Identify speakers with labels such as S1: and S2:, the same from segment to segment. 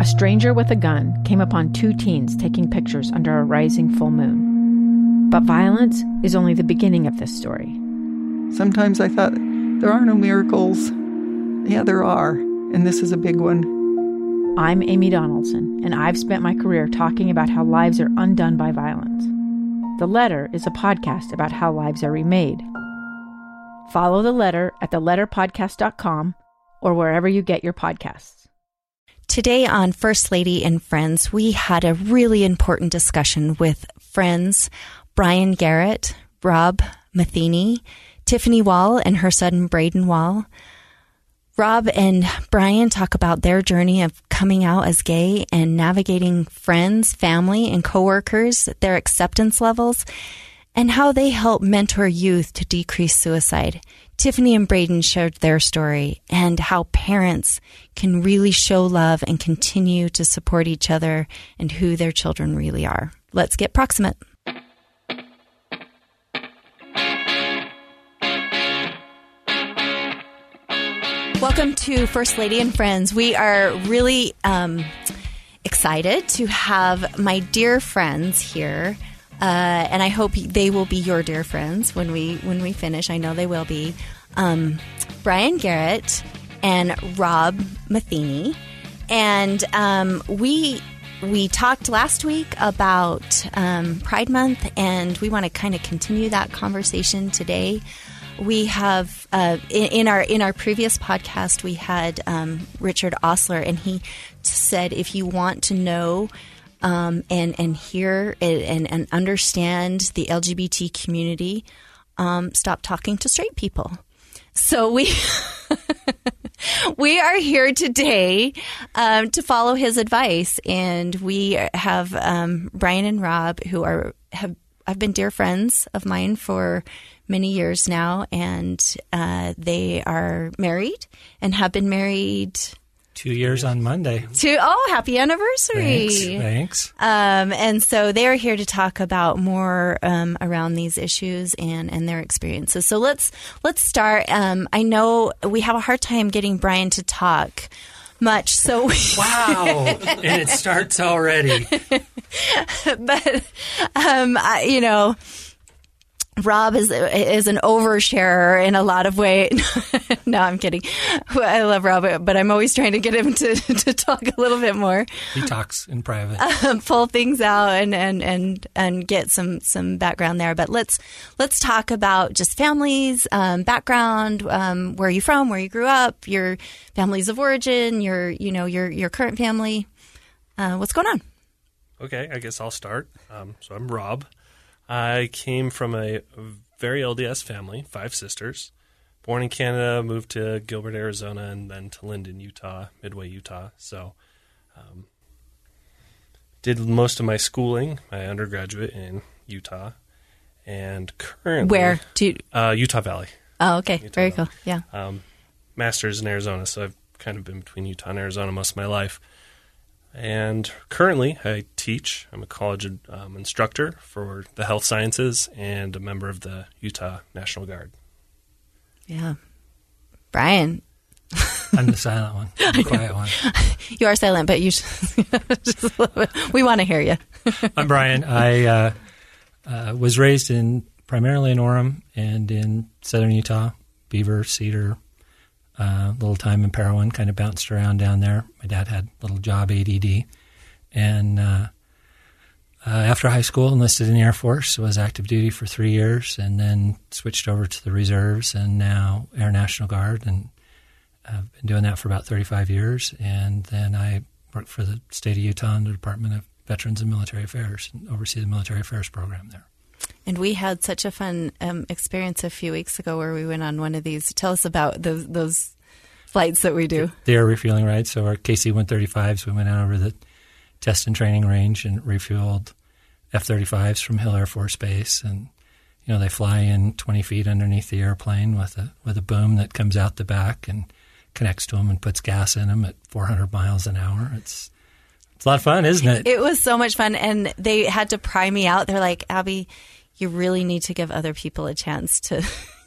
S1: a stranger with a gun came upon 2 teens taking pictures under a rising full moon. But violence is only the beginning of this story.
S2: Sometimes I thought, there are no miracles. Yeah, there are, and this is a big one.
S1: I'm Amy Donaldson, and I've spent my career talking about how lives are undone by violence. The Letter is a podcast about how lives are remade. Follow The Letter at theletterpodcast.com or wherever you get your podcasts.
S3: Today on First Lady and Friends, we had a really important discussion with friends Brian Garrett, Rob Matheny, Tiffany Wall, and her son Braden Wall. Rob and Brian talk about their journey of coming out as gay and navigating friends, family, and coworkers, their acceptance levels, and how they help mentor youth to decrease suicide. Tiffany and Braden shared their story and how parents can really show love and continue to support each other and who their children really are. Let's get proximate. Welcome to First Lady and Friends. We are really excited to have my dear friends here, and I hope they will be your dear friends when we finish. I know they will be. Brian Garrett and Rob Matheny, and we talked last week about Pride Month, and we want to kind of continue that conversation today. We have in our previous podcast we had Richard Osler, and he said if you want to know and hear and understand the LGBT community, stop talking to straight people. So we are here today to follow his advice, and we have Brian and Rob, who have been dear friends of mine for many years now, and they are married and have been married
S4: 2 years on Monday.
S3: Happy anniversary.
S4: Thanks.
S3: And so they're here to talk about more around these issues and their experiences. So let's start. I know we have a hard time getting Brian to talk much. So
S4: Wow. And it starts already.
S3: But Rob is an oversharer in a lot of ways. No, I'm kidding. I love Rob, but I'm always trying to get him to talk a little bit more.
S4: He talks in private.
S3: Pull things out and get some background there. But let's talk about just families, background, where are you from, where you grew up, your families of origin, your current family. What's going on?
S5: Okay, I guess I'll start. So I'm Rob. I came from a very LDS family, 5 sisters. Born in Canada, moved to Gilbert, Arizona, and then to Linden, Utah, Midway, Utah. So did most of my schooling, my undergraduate in Utah, and currently...
S3: Where?
S5: Utah Valley.
S3: Oh, okay.
S5: Utah
S3: Very
S5: Valley.
S3: cool. Yeah.
S5: Master's in Arizona, so I've kind of been between Utah and Arizona most of my life. And currently, I teach. I'm a college instructor for the health sciences and a member of the Utah National Guard.
S3: Yeah. Brian.
S4: I'm the silent one. I'm the quiet one.
S3: You are silent, but you just a little bit. We want to hear you.
S4: I'm Brian. I was raised primarily in Orem and in southern Utah, Beaver, Cedar, little time in Parowan, kind of bounced around down there. My dad had a little job ADD. And after high school, enlisted in the Air Force, was active duty for 3 years, and then switched over to the reserves and now Air National Guard. And I've been doing that for about 35 years. And then I worked for the state of Utah in the Department of Veterans and Military Affairs and oversee the military affairs program there.
S3: And we had such a fun experience a few weeks ago where we went on one of these. Tell us about those flights that we do.
S4: The air refueling rides. So our KC-135s, we went out over the test and training range and refueled F-35s from Hill Air Force Base. And, they fly in 20 feet underneath the airplane with a boom that comes out the back and connects to them and puts gas in them at 400 miles an hour. It's a lot of fun, isn't it?
S3: It was so much fun. And they had to pry me out. They're like, Abby, you really need to give other people a chance to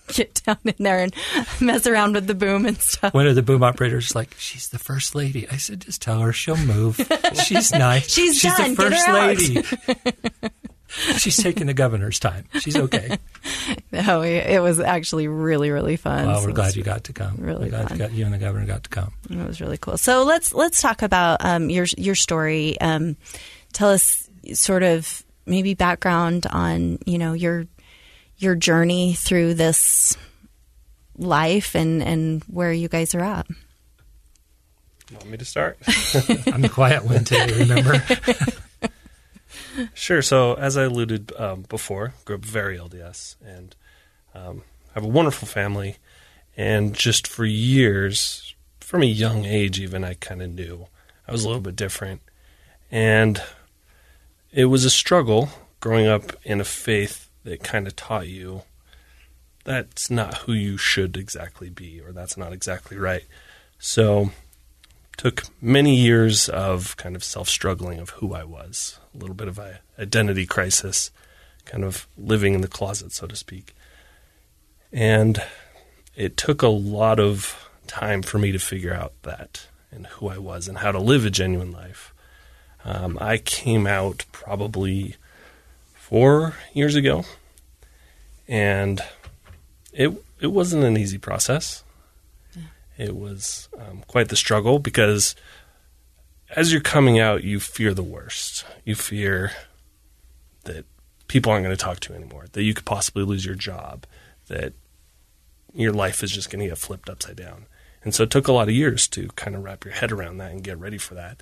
S3: get down in there and mess around with the boom and stuff.
S4: One of the boom operators was like, she's the first lady. I said, just tell her she'll move. She's nice.
S3: She's done.
S4: the first
S3: Get her out.
S4: lady. She's taking the governor's time. She's okay.
S3: No, it was actually really, really fun.
S4: Well,
S3: So
S4: we're
S3: it
S4: glad
S3: was
S4: you got to come.
S3: really
S4: we're glad
S3: fun.
S4: you and the governor got to come.
S3: It was really cool. So let's talk about your story. Tell us sort of maybe background on your journey through this life and where you guys are at.
S5: You want me to start?
S4: I'm the quiet one today, remember?
S5: Sure. So as I alluded before, grew up very LDS and have a wonderful family. And just for years, from a young age even, I kind of knew I was a little bit different. And it was a struggle growing up in a faith that kind of taught you that's not who you should exactly be, or that's not exactly right. So took many years of kind of self-struggling of who I was, a little bit of an identity crisis, kind of living in the closet, so to speak. And it took a lot of time for me to figure out that and who I was and how to live a genuine life. I came out probably 4 years ago, and it wasn't an easy process. It was quite the struggle because as you're coming out, you fear the worst. You fear that people aren't going to talk to you anymore, that you could possibly lose your job, that your life is just going to get flipped upside down. And so it took a lot of years to kind of wrap your head around that and get ready for that.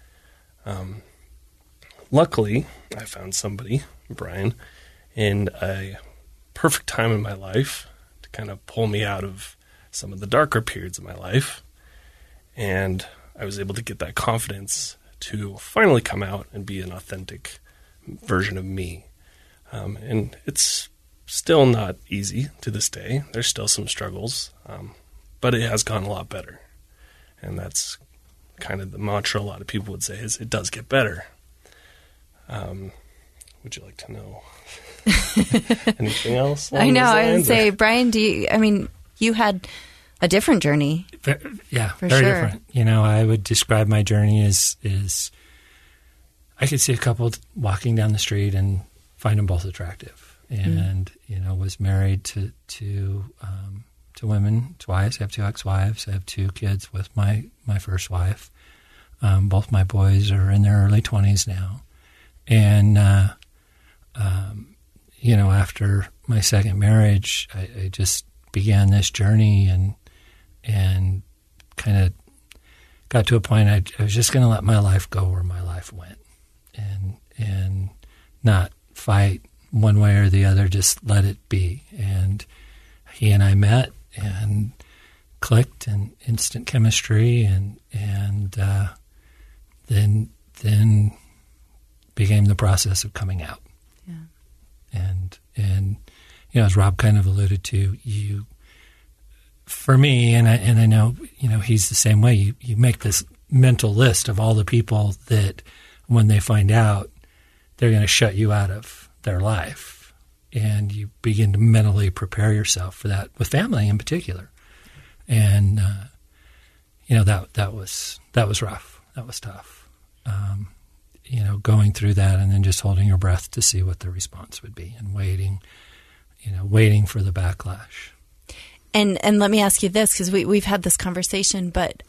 S5: Luckily, I found somebody, Brian, in a perfect time in my life to kind of pull me out of some of the darker periods of my life. And I was able to get that confidence to finally come out and be an authentic version of me. And it's still not easy to this day. There's still some struggles, but it has gone a lot better. And that's kind of the mantra a lot of people would say is it does get better. Would you like to know anything else?
S3: I know. I would say, Brian, you had a different journey.
S4: Yeah,
S3: For
S4: very
S3: sure.
S4: different. I would describe my journey as I could see a couple walking down the street and find them both attractive, and was married to women twice. I have 2 ex-wives. I have 2 kids with my first wife. Both my boys are in their early 20s now, and after my second marriage, I just began this journey and kind of got to a point I was just going to let my life go where my life went and not fight one way or the other, just let it be. And he and I met and clicked and instant chemistry and then became the process of coming out. Yeah. And as Rob kind of alluded to, for me, and I know, he's the same way, you make this mental list of all the people that when they find out, they're going to shut you out of their life. And you begin to mentally prepare yourself for that, with family in particular. And, that was rough. That was tough. Going through that and then just holding your breath to see what the response would be and waiting for the backlash.
S3: And let me ask you this, because we've had this conversation, but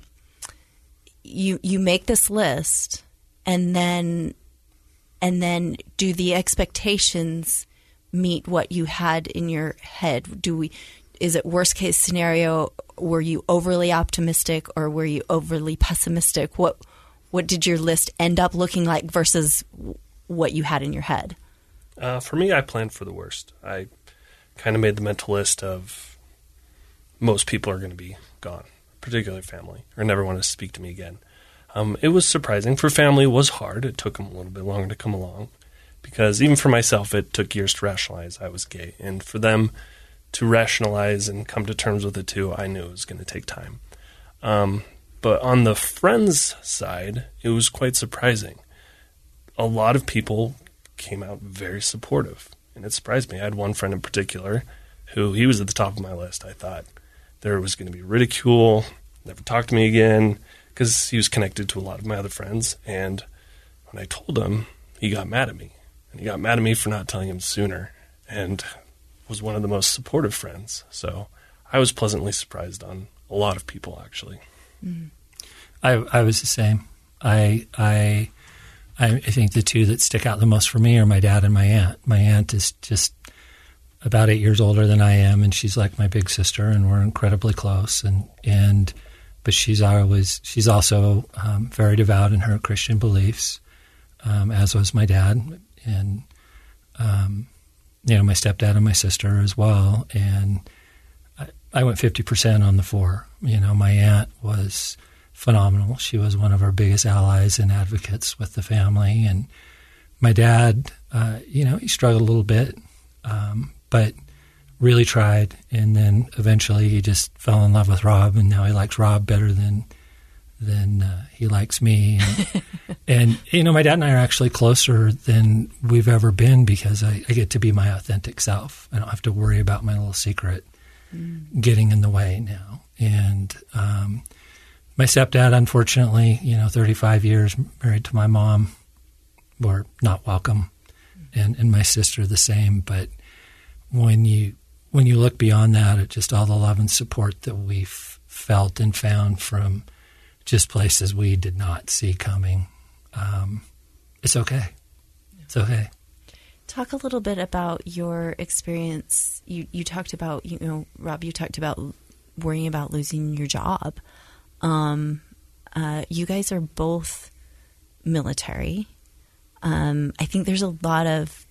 S3: you make this list, and then do the expectations meet what you had in your head? Is it worst case scenario? Were you overly optimistic or were you overly pessimistic? What did your list end up looking like versus what you had in your head?
S5: For me, I planned for the worst. I kind of made the mental list of most people are going to be gone, particularly family, or never want to speak to me again. It was surprising. For family, it was hard. It took them a little bit longer to come along because even for myself, it took years to rationalize I was gay. And for them to rationalize and come to terms with it too, I knew it was going to take time. But on the friends side, it was quite surprising. A lot of people came out very supportive, and it surprised me. I had one friend in particular who he was at the top of my list. I thought there was going to be ridicule, never talk to me again, because he was connected to a lot of my other friends. And when I told him, he got mad at me. And he got mad at me for not telling him sooner, and was one of the most supportive friends. So I was pleasantly surprised on a lot of people, actually.
S3: Mm-hmm.
S4: I was the same. I think the two that stick out the most for me are my dad and my aunt. My aunt is just about 8 years older than I am, and she's like my big sister, and we're incredibly close. But she's also very devout in her Christian beliefs, as was my dad, and my stepdad and my sister as well. And I went 50% on the 4. My aunt was phenomenal. She was one of our biggest allies and advocates with the family. And my dad, he struggled a little bit, but really tried. And then eventually he just fell in love with Rob, and now he likes Rob better than he likes me. And my dad and I are actually closer than we've ever been because I get to be my authentic self. I don't have to worry about my little secret getting in the way now. And my stepdad, unfortunately, 35 years married to my mom, were not welcome, and my sister the same. But when you look beyond that at just all the love and support that we've felt and found from just places we did not see coming, it's okay. It's okay.
S3: Talk a little bit about your experience. You talked about, Rob, you talked about worrying about losing your job. You guys are both military. I think there's a lot of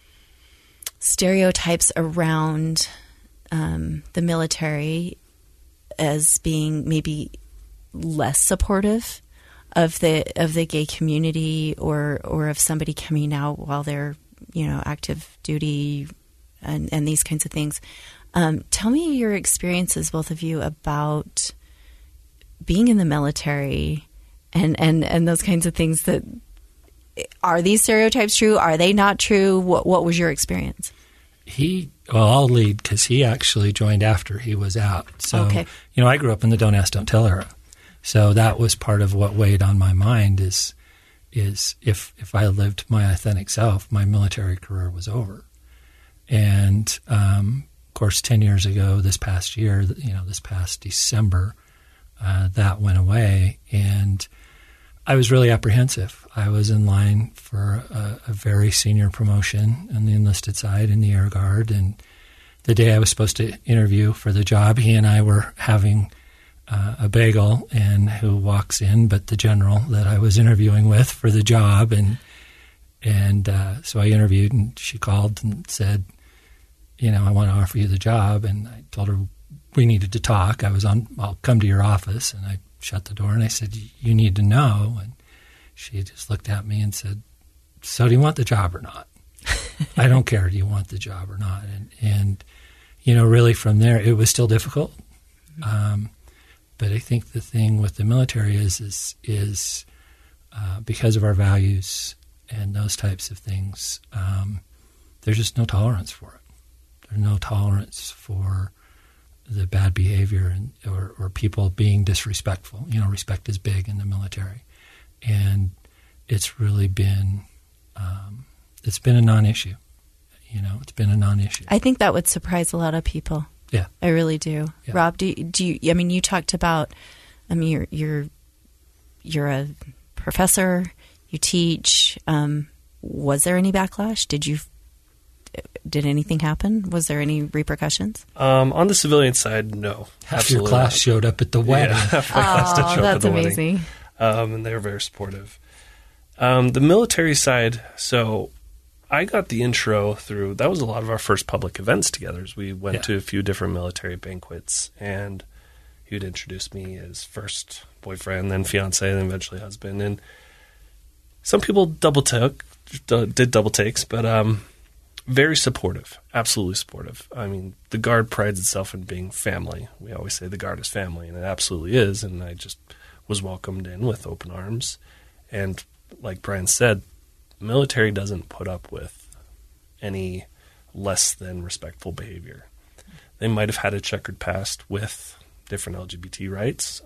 S3: stereotypes around the military as being maybe less supportive of the gay community or of somebody coming out while they're active duty and these kinds of things. Tell me your experiences, both of you, about being in the military and those kinds of things. That are these stereotypes true? Are they not true? What was your experience?
S4: I'll lead because he actually joined after he was out. So,
S3: okay.
S4: I grew up in the Don't Ask, Don't Tell era. So that was part of what weighed on my mind is if I lived my authentic self, my military career was over. And, of course, 10 years ago, this past year, this past December, that went away. And I was really apprehensive. I was in line for a very senior promotion on the enlisted side in the Air Guard. And the day I was supposed to interview for the job, he and I were having a bagel, and who walks in but the general that I was interviewing with for the job. And so I interviewed, and she called and said, I want to offer you the job. And I told her we needed to talk. I'll come to your office. And I shut the door and I said, you need to know. And she just looked at me and said, so do you want the job or not? I don't care. Do you want the job or not? And really from there, it was still difficult. But I think the thing with the military is because of our values and those types of things, there's just no tolerance for it. There's no tolerance for the bad behavior or people being disrespectful. Respect is big in the military, and it's really been it's been a non-issue. It's been a non-issue.
S3: I think that would surprise a lot of people.
S4: Yeah,
S3: I really do. Yeah. Rob, do you? I mean, you talked about. I mean, you're a professor. You teach. Was there any backlash? Did anything happen? Was there any repercussions?
S5: On the civilian side, no.
S4: Half your class showed up at the wedding.
S5: Yeah, half my class did show up at the
S3: amazing.
S5: Wedding. And they were very supportive. The military side, so I got the intro through, that was a lot of our first public events together. We went to a few different military banquets, and he would introduce me as first boyfriend, then fiance, then eventually husband. And some people did double takes, but very supportive, absolutely supportive. I mean, the Guard prides itself in being family. We always say the Guard is family, and it absolutely is. And I just was welcomed in with open arms. And like Brian said, the military doesn't put up with any less than respectful behavior. they might have had a checkered past with different LGBT rights,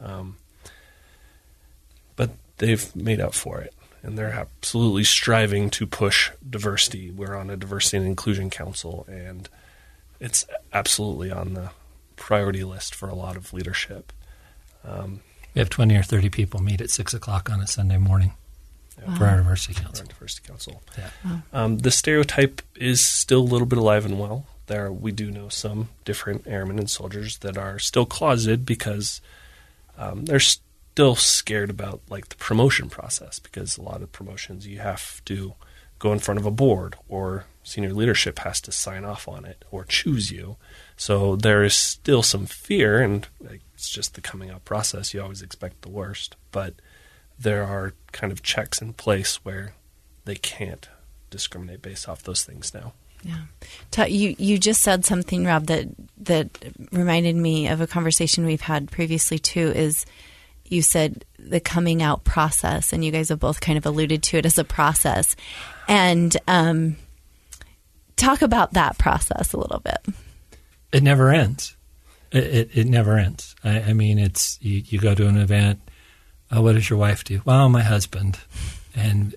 S5: but they've made up for it, and they're absolutely striving to push diversity. We're on a diversity and inclusion council, and it's absolutely on the priority list for a lot of leadership.
S4: We have 20 or 30 people meet at 6 o'clock on a Sunday morning for our diversity council.
S5: Yeah. The stereotype is still a little bit alive and well. We do know some different airmen and soldiers that are still closeted because they're still scared about like the promotion process, because a lot of promotions you have to go in front of a board, or senior leadership has to sign off on it or choose you. So there is still some fear, and it's just the coming out process. You always expect the worst, but there are kind of checks in place where they can't discriminate based off those things now.
S3: Yeah. You just said something, Rob, that reminded me of a conversation we've had previously too, is you said the coming out process, and you guys have both kind of alluded to it as a process. And talk about that process a little bit.
S4: It never ends. It never ends. I mean, it's you go to an event. Oh, what does your wife do? Well, my husband, and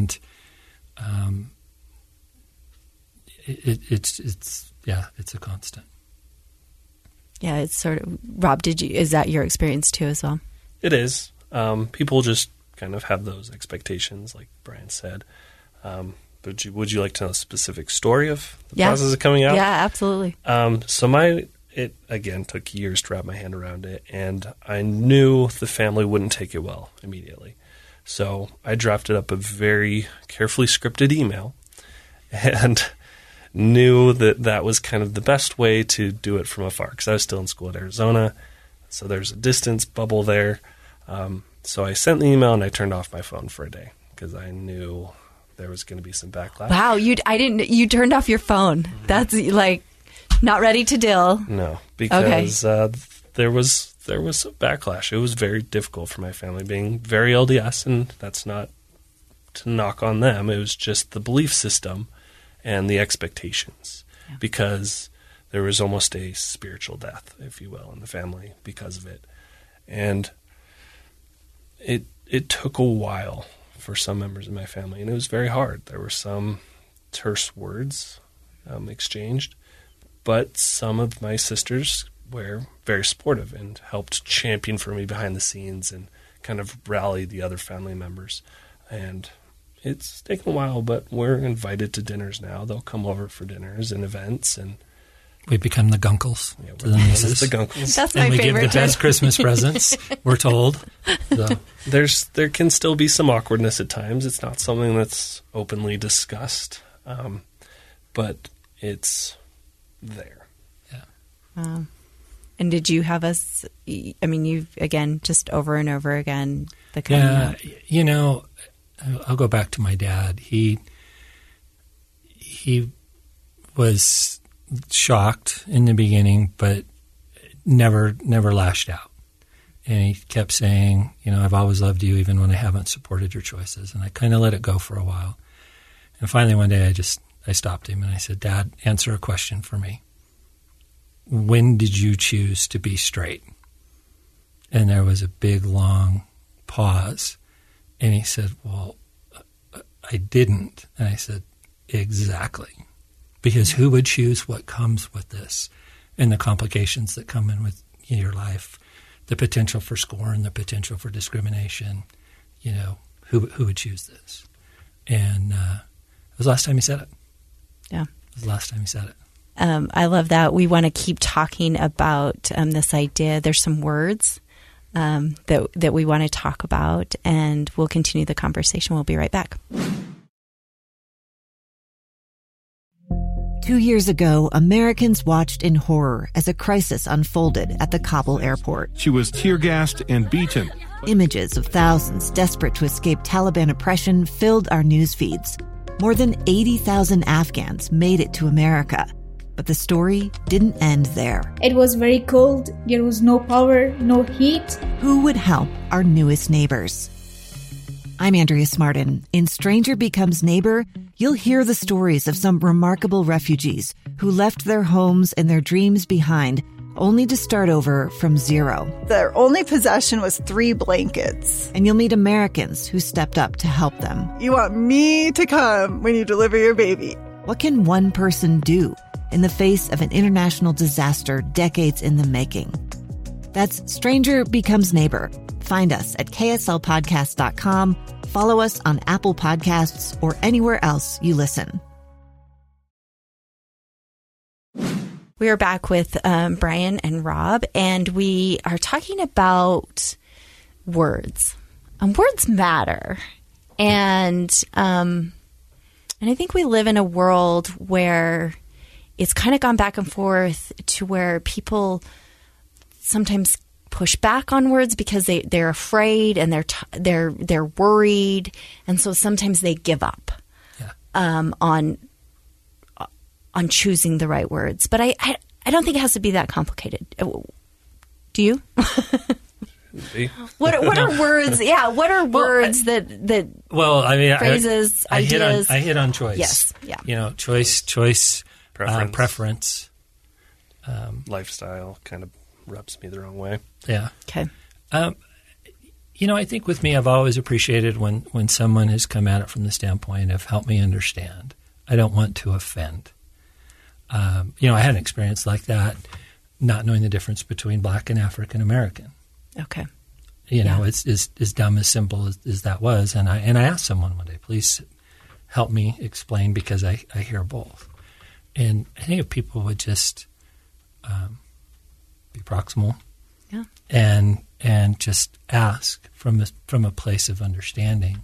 S4: it's a constant.
S3: Yeah, it's sort of, Rob, is that your experience too as well?
S5: It is. People just kind of have those expectations, like Brian said. But would you like to know a specific story of the process of coming out?
S3: Yeah, absolutely.
S5: So it again took years to wrap my hand around it, and I knew the family wouldn't take it well immediately. So I drafted up a very carefully scripted email, and knew that was kind of the best way to do it from afar, because I was still in school at Arizona, so there's a distance bubble there. So I sent the email and I turned off my phone for a day because I knew there was going to be some backlash.
S3: Wow, you turned off your phone. That's like not ready to deal.
S5: No, because there was some backlash. It was very difficult for my family, being very LDS, and that's not to knock on them. It was just the belief system and the expectations, because there was almost a spiritual death, if you will, in the family because of it. And it took a while for some members of my family, and it was very hard. There were some terse words exchanged, but some of my sisters were very supportive and helped champion for me behind the scenes and kind of rally the other family members. And it's taken a while, but we're invited to dinners now. They'll come over for dinners and events, and
S4: we've become the Gunkles to the nieces.
S5: The Gunkles.
S3: That's my favorite.
S4: And we give the best Christmas presents, we're told. So.
S5: There can still be some awkwardness at times. It's not something that's openly discussed, but it's there.
S3: Yeah. And did you have us? I mean, you've again just over and over again the coming out.
S4: You know, I'll go back to my dad. He was shocked in the beginning, but never lashed out. And he kept saying, you know, I've always loved you even when I haven't supported your choices. And I kind of let it go for a while. And finally one day I stopped him and I said, Dad, answer a question for me. When did you choose to be straight? And there was a big, long pause. And he said, well, I didn't. And I said, exactly. Because who would choose what comes with this and the complications that come in with your life, the potential for scorn, the potential for discrimination, you know, who would choose this? And it was the last time he said it.
S3: Yeah.
S4: It was the last time he said it.
S3: I love that. We want to keep talking about this idea. There's some words that we want to talk about, and we'll continue the conversation. We'll be right back.
S6: 2 years ago, Americans watched in horror as a crisis unfolded at the Kabul airport.
S7: She was tear-gassed and beaten.
S6: Images of thousands desperate to escape Taliban oppression filled our news feeds. More than 80,000 Afghans made it to America. But the story didn't end there.
S8: It was very cold. There was no power, no heat.
S6: Who would help our newest neighbors? I'm Andrea Smartin. In Stranger Becomes Neighbor, you'll hear the stories of some remarkable refugees who left their homes and their dreams behind, only to start over from zero.
S9: Their only possession was 3 blankets.
S6: And you'll meet Americans who stepped up to help them.
S9: You want me to come when you deliver your baby.
S6: What can one person do in the face of an international disaster decades in the making? That's Stranger Becomes Neighbor. Find us at kslpodcast.com. Follow us on Apple Podcasts or anywhere else you listen.
S3: We are back with Brian and Rob, and we are talking about words. Words matter. And I think we live in a world where it's kind of gone back and forth to where people sometimes push back on words because they're afraid and they're worried, and so sometimes they give up on choosing the right words. But I don't think it has to be that complicated. Do you? What are words? Yeah, what are words that?
S4: Well, I mean,
S3: phrases, ideas.
S4: I hit on choice.
S3: Yes, yeah.
S4: Choice, preference,
S5: lifestyle kind of rubs me the wrong way.
S4: Yeah.
S3: Okay.
S4: I think with me, I've always appreciated when someone has come at it from the standpoint of help me understand. I don't want to offend. I had an experience like that, not knowing the difference between Black and African American.
S3: Okay.
S4: It's as dumb, as simple as that was. And I asked someone one day, please help me explain, because I hear both. And I think if people would just be proximal, and just ask from a place of understanding,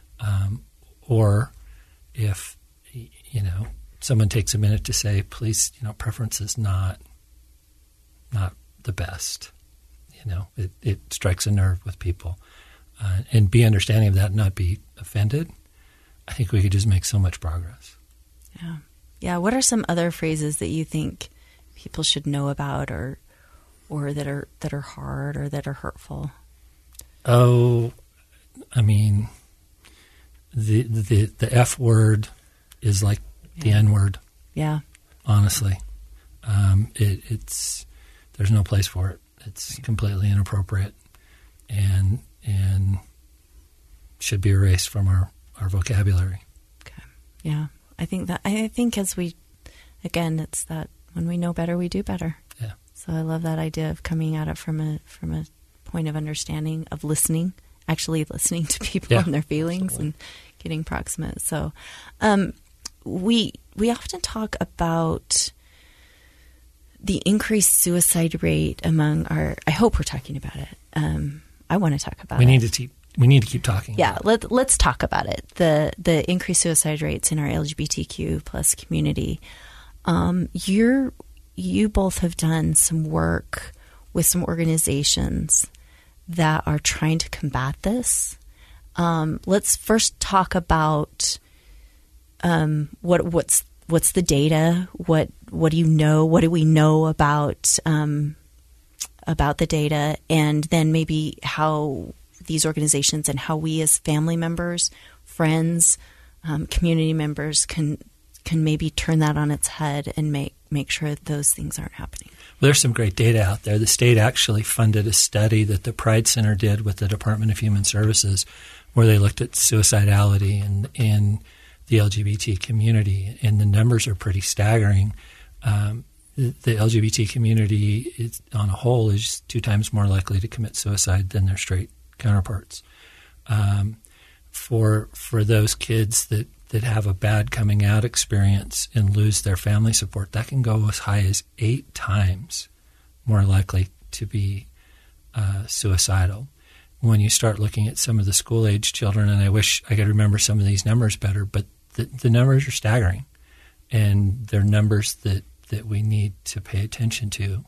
S4: or if someone takes a minute to say, please, preference is not the best. It strikes a nerve with people, and be understanding of that, and not be offended. I think we could just make so much progress.
S3: Yeah. What are some other phrases that you think people should know about, or that are hard, or that are hurtful?
S4: Oh, I mean, the F word is like the N word.
S3: Yeah.
S4: Honestly, it's there's no place for it. It's completely inappropriate, and should be erased from our vocabulary.
S3: Okay. Yeah. I think as we, again, it's that when we know better, we do better.
S4: Yeah.
S3: So I love that idea of coming at it from a point of understanding, of listening, actually listening to people and their feelings, absolutely, and getting proximate. So we often talk about the increased suicide rate among our. I hope we're talking about it. I want to talk about it.
S4: We need to keep talking.
S3: Yeah, let's talk about it. The increased suicide rates in our LGBTQ plus community. You both have done some work with some organizations that are trying to combat this. Let's first talk about what's the data? What do you know? What do we know about the data, and then maybe how these organizations and how we as family members, friends, community members can maybe turn that on its head and make sure that those things aren't happening.
S4: Well, there's some great data out there. The state actually funded a study that the Pride Center did with the Department of Human Services, where they looked at suicidality in the LGBT community, and the numbers are pretty staggering. The LGBT community is, on a whole, is 2 times more likely to commit suicide than their straight counterparts. For those kids that have a bad coming out experience and lose their family support, that can go as high as 8 times more likely to be suicidal. When you start looking at some of the school-age children, and I wish I could remember some of these numbers better, but the numbers are staggering, and they're numbers that we need to pay attention to,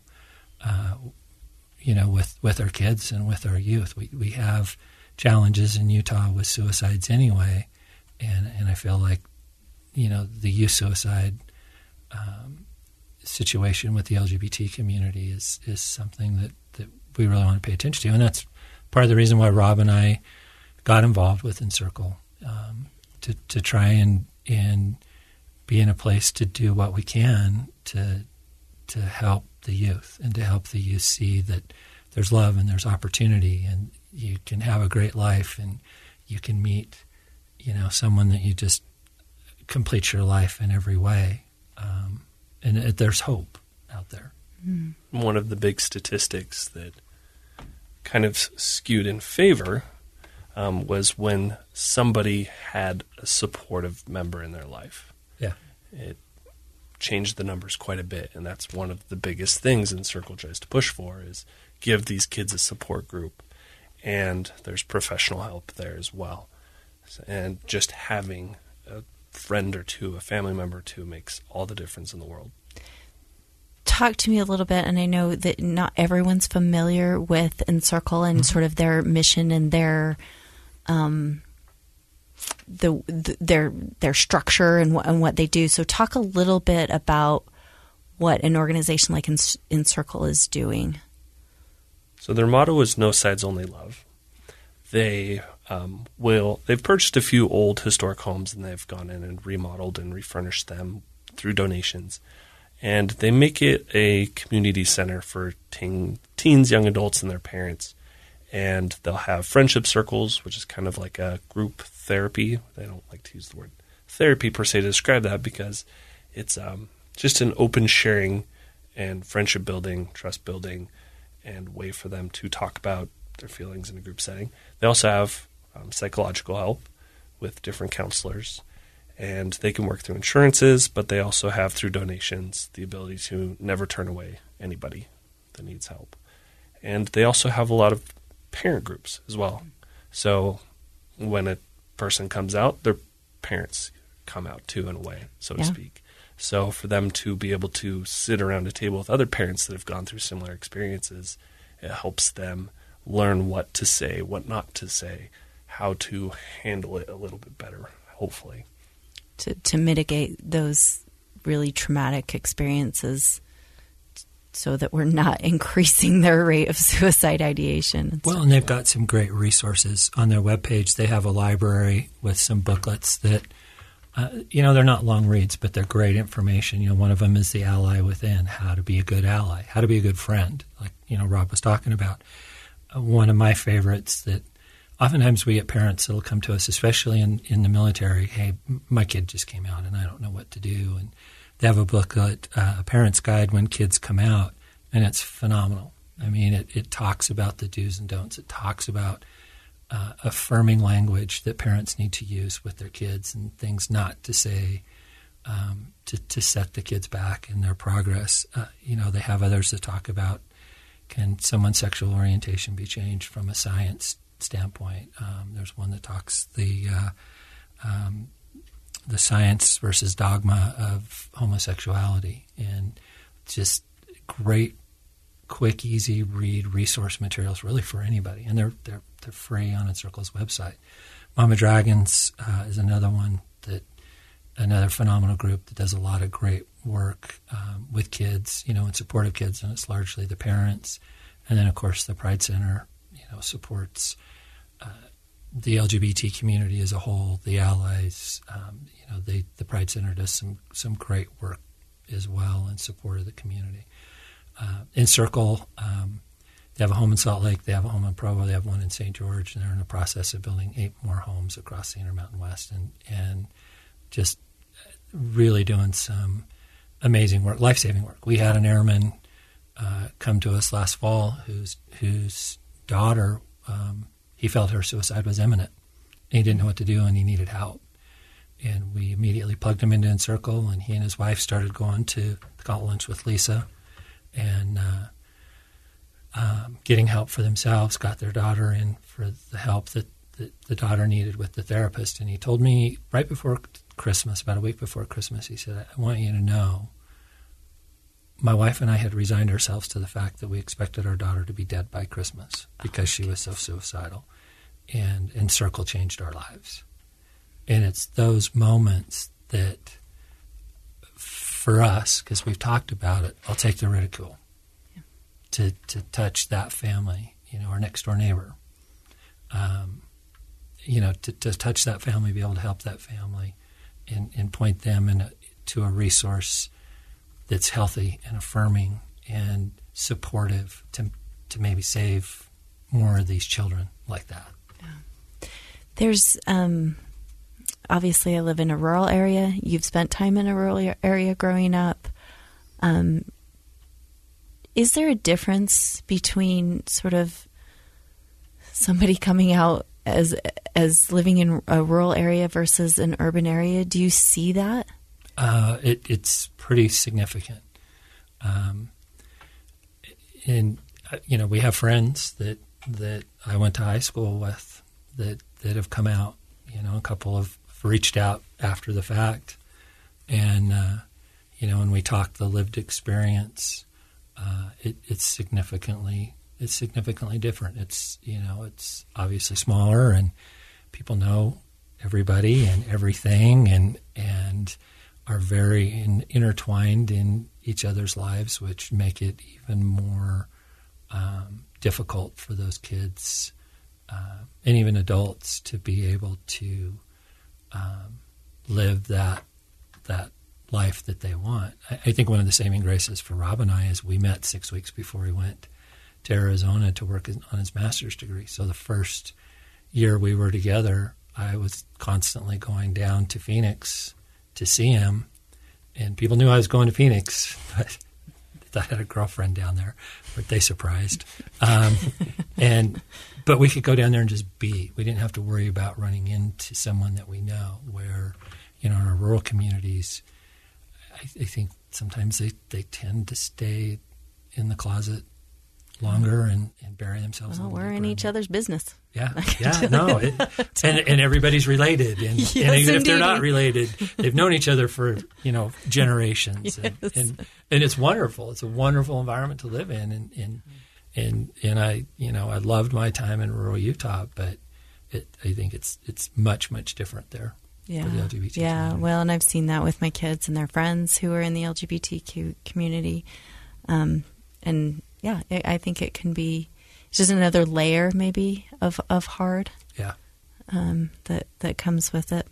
S4: with our kids and with our youth. We have challenges in Utah with suicides anyway, and I feel like, the youth suicide situation with the LGBT community is something that we really want to pay attention to, and that's part of the reason why Rob and I got involved with Encircle to try and be in a place to do what we can to help the youth and to help the youth see that there's love and there's opportunity and you can have a great life and you can meet, someone that you just completes your life in every way. And there's hope out there.
S5: Mm. One of the big statistics that kind of skewed in favor was when somebody had a supportive member in their life.
S4: Yeah.
S5: It changed the numbers quite a bit, and that's one of the biggest things Encircle tries to push for is give these kids a support group, and there's professional help there as well. And just having a friend or two, a family member or two, makes all the difference in the world.
S3: Talk to me a little bit, and I know that not everyone's familiar with Encircle and sort of their mission and their their structure and what they do. So talk a little bit about what an organization like Encircle is doing.
S5: So their motto is No Sides, Only Love. They've purchased a few old historic homes and they've gone in and remodeled and refurnished them through donations. And they make it a community center for teens, young adults, and their parents. And they'll have friendship circles, which is kind of like a group therapy. They don't like to use the word therapy per se to describe that because it's just an open sharing and friendship building, trust building, and way for them to talk about their feelings in a group setting. They also have psychological help with different counselors. And they can work through insurances, but they also have, through donations, the ability to never turn away anybody that needs help. And they also have a lot of parent groups as well. So when a person comes out, their parents come out too, in a way, so to speak. So for them to be able to sit around a table with other parents that have gone through similar experiences, it helps them learn what to say, what not to say, how to handle it a little bit better, hopefully.
S3: To mitigate those really traumatic experiences so that we're not increasing their rate of suicide ideation.
S4: And they've got some great resources on their webpage. They have a library with some booklets that, they're not long reads, but they're great information. One of them is The Ally Within, how to be a good ally, how to be a good friend, like, Rob was talking about. One of my favorites that oftentimes we get parents that will come to us, especially in the military, hey, my kid just came out and I don't know what to do. And they have a booklet, A Parent's Guide When Kids Come Out, and it's phenomenal. I mean, it talks about the do's and don'ts. It talks about affirming language that parents need to use with their kids and things not to say to set the kids back in their progress. They have others that talk about, can someone's sexual orientation be changed from a science standpoint. There's one that talks the science versus dogma of homosexuality, and just great, quick, easy read resource materials really for anybody, and they're free on Encircle's website. Mama Dragons is another one another phenomenal group that does a lot of great work with kids, in support of kids, and it's largely the parents, and then of course the Pride Center supports the LGBT community as a whole, the allies. The Pride Center does some great work as well in support of the community. Encircle, they have a home in Salt Lake, they have a home in Provo, they have one in St. George, and they're in the process of building 8 more homes across the Intermountain West, and just really doing some amazing work, life-saving work. We had an airman come to us last fall whose daughter, he felt her suicide was imminent. He didn't know what to do, and he needed help. And we immediately plugged him into Encircle, and he and his wife started going to the Call Lunch with Lisa and getting help for themselves, got their daughter in for the help that the daughter needed with the therapist. And he told me right before Christmas, about a week before Christmas, he said, I want you to know my wife and I had resigned ourselves to the fact that we expected our daughter to be dead by Christmas because she was so suicidal. And Encircle changed our lives. And it's those moments that, for us, because we've talked about it, I'll take the ridicule, to touch that family, our next door neighbor. to touch that family, be able to help that family, and point them to a resource that's healthy and affirming and supportive to maybe save more of these children like that.
S3: Yeah. There's obviously I live in a rural area. You've spent time in a rural area growing up. Is there a difference between sort of somebody coming out as living in a rural area versus an urban area? Do you see that?
S4: It's pretty significant. And we have friends that I went to high school with that have come out. A couple have reached out after the fact, and when we talk the lived experience, it's significantly different. It's obviously smaller, and people know everybody and everything, and are very intertwined in each other's lives, which make it even more difficult for those kids and even adults to be able to live that life that they want. I think one of the saving graces for Rob and I is we met 6 weeks before he went to Arizona to work on his master's degree. So the first year we were together, I was constantly going down to Phoenix to see him, and people knew I was going to Phoenix, but I had a girlfriend down there. Weren't they surprised? But we could go down there and just be. We didn't have to worry about running into someone that we know. Where, in our rural communities, I think sometimes they tend to stay in the closet longer and bury themselves.
S3: Well, we're in each other's business.
S4: Yeah, no, and everybody's related, and even if they're not related, they've known each other for generations,
S3: yes.
S4: and it's wonderful. It's a wonderful environment to live in, and I loved my time in rural Utah, but I think it's much different there.
S3: Yeah,
S4: for the LGBT
S3: community. Well, and I've seen that with my kids and their friends who are in the LGBTQ community, and yeah, I think it can be just another layer maybe of hard.
S4: Yeah.
S3: That comes with it.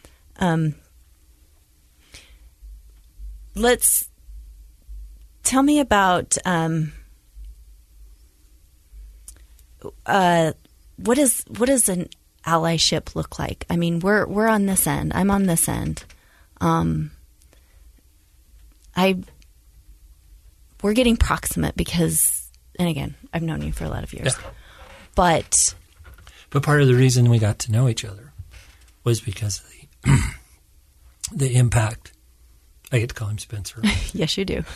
S3: Let's tell me about what does an allyship look like? I mean, we're on this end. I'm on this end. We're getting proximate because, and again, I've known you for a lot of years, but
S4: part of the reason we got to know each other was because of the impact. I get to call him Spencer.
S3: Yes, you do.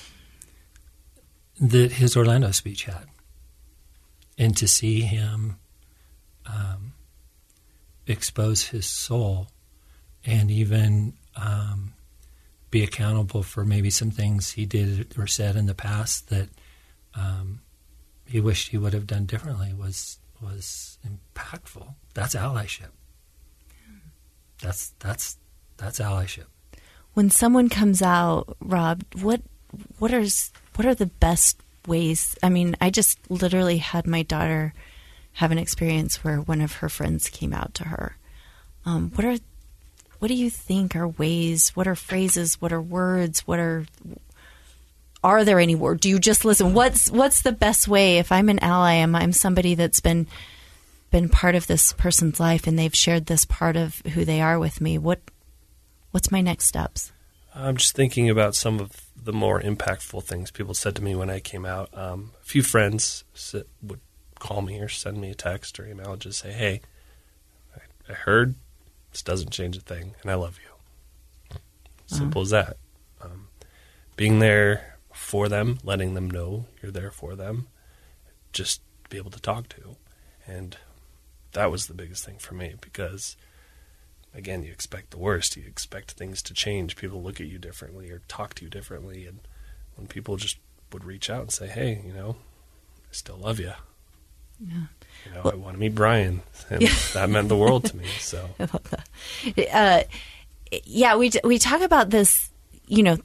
S4: That his Orlando speech had, and to see him expose his soul, and even be accountable for maybe some things he did or said in the past that he wished he would have done differently was impactful. That's allyship. That's allyship.
S3: When someone comes out, Rob, what are the best ways? I mean, I just literally had my daughter have an experience where one of her friends came out to her. What do you think are ways? What are phrases? What are words? Are there any words? Do you just listen? What's the best way? If I'm an ally, I'm somebody that's been part of this person's life and they've shared this part of who they are with me. What's my next steps?
S5: I'm just thinking about some of the more impactful things people said to me when I came out. A few friends would call me or send me a text or email and just say, "Hey, I heard this doesn't change a thing, and I love you." Simple as that. Being there for them, letting them know you're there for them, just be able to talk to. And that was the biggest thing for me because, again, you expect the worst. You expect things to change. People look at you differently or talk to you differently. And when people just would reach out and say, "Hey, I still love you.
S3: Yeah.
S5: I want to meet Brian." And that meant the world to me. So
S3: I love that. We talk about this.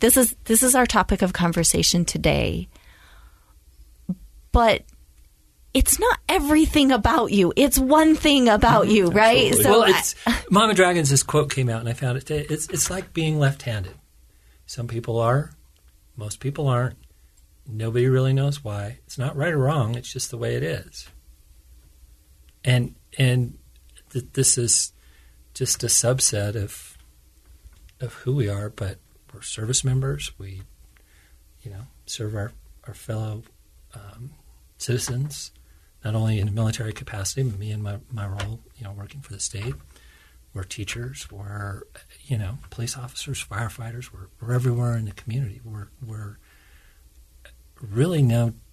S3: This is our topic of conversation today. But it's not everything about you. It's one thing about you, right?
S4: Absolutely. So Mama Dragons, this quote came out, and I found it today. It's like being left-handed. Some people are. Most people aren't. Nobody really knows why. It's not right or wrong. It's just the way it is. And this is just a subset of who we are, but we're service members. We, serve our fellow citizens, not only in a military capacity, but me in my role, working for the state. We're teachers. We're, police officers, firefighters. We're everywhere in the community. We're really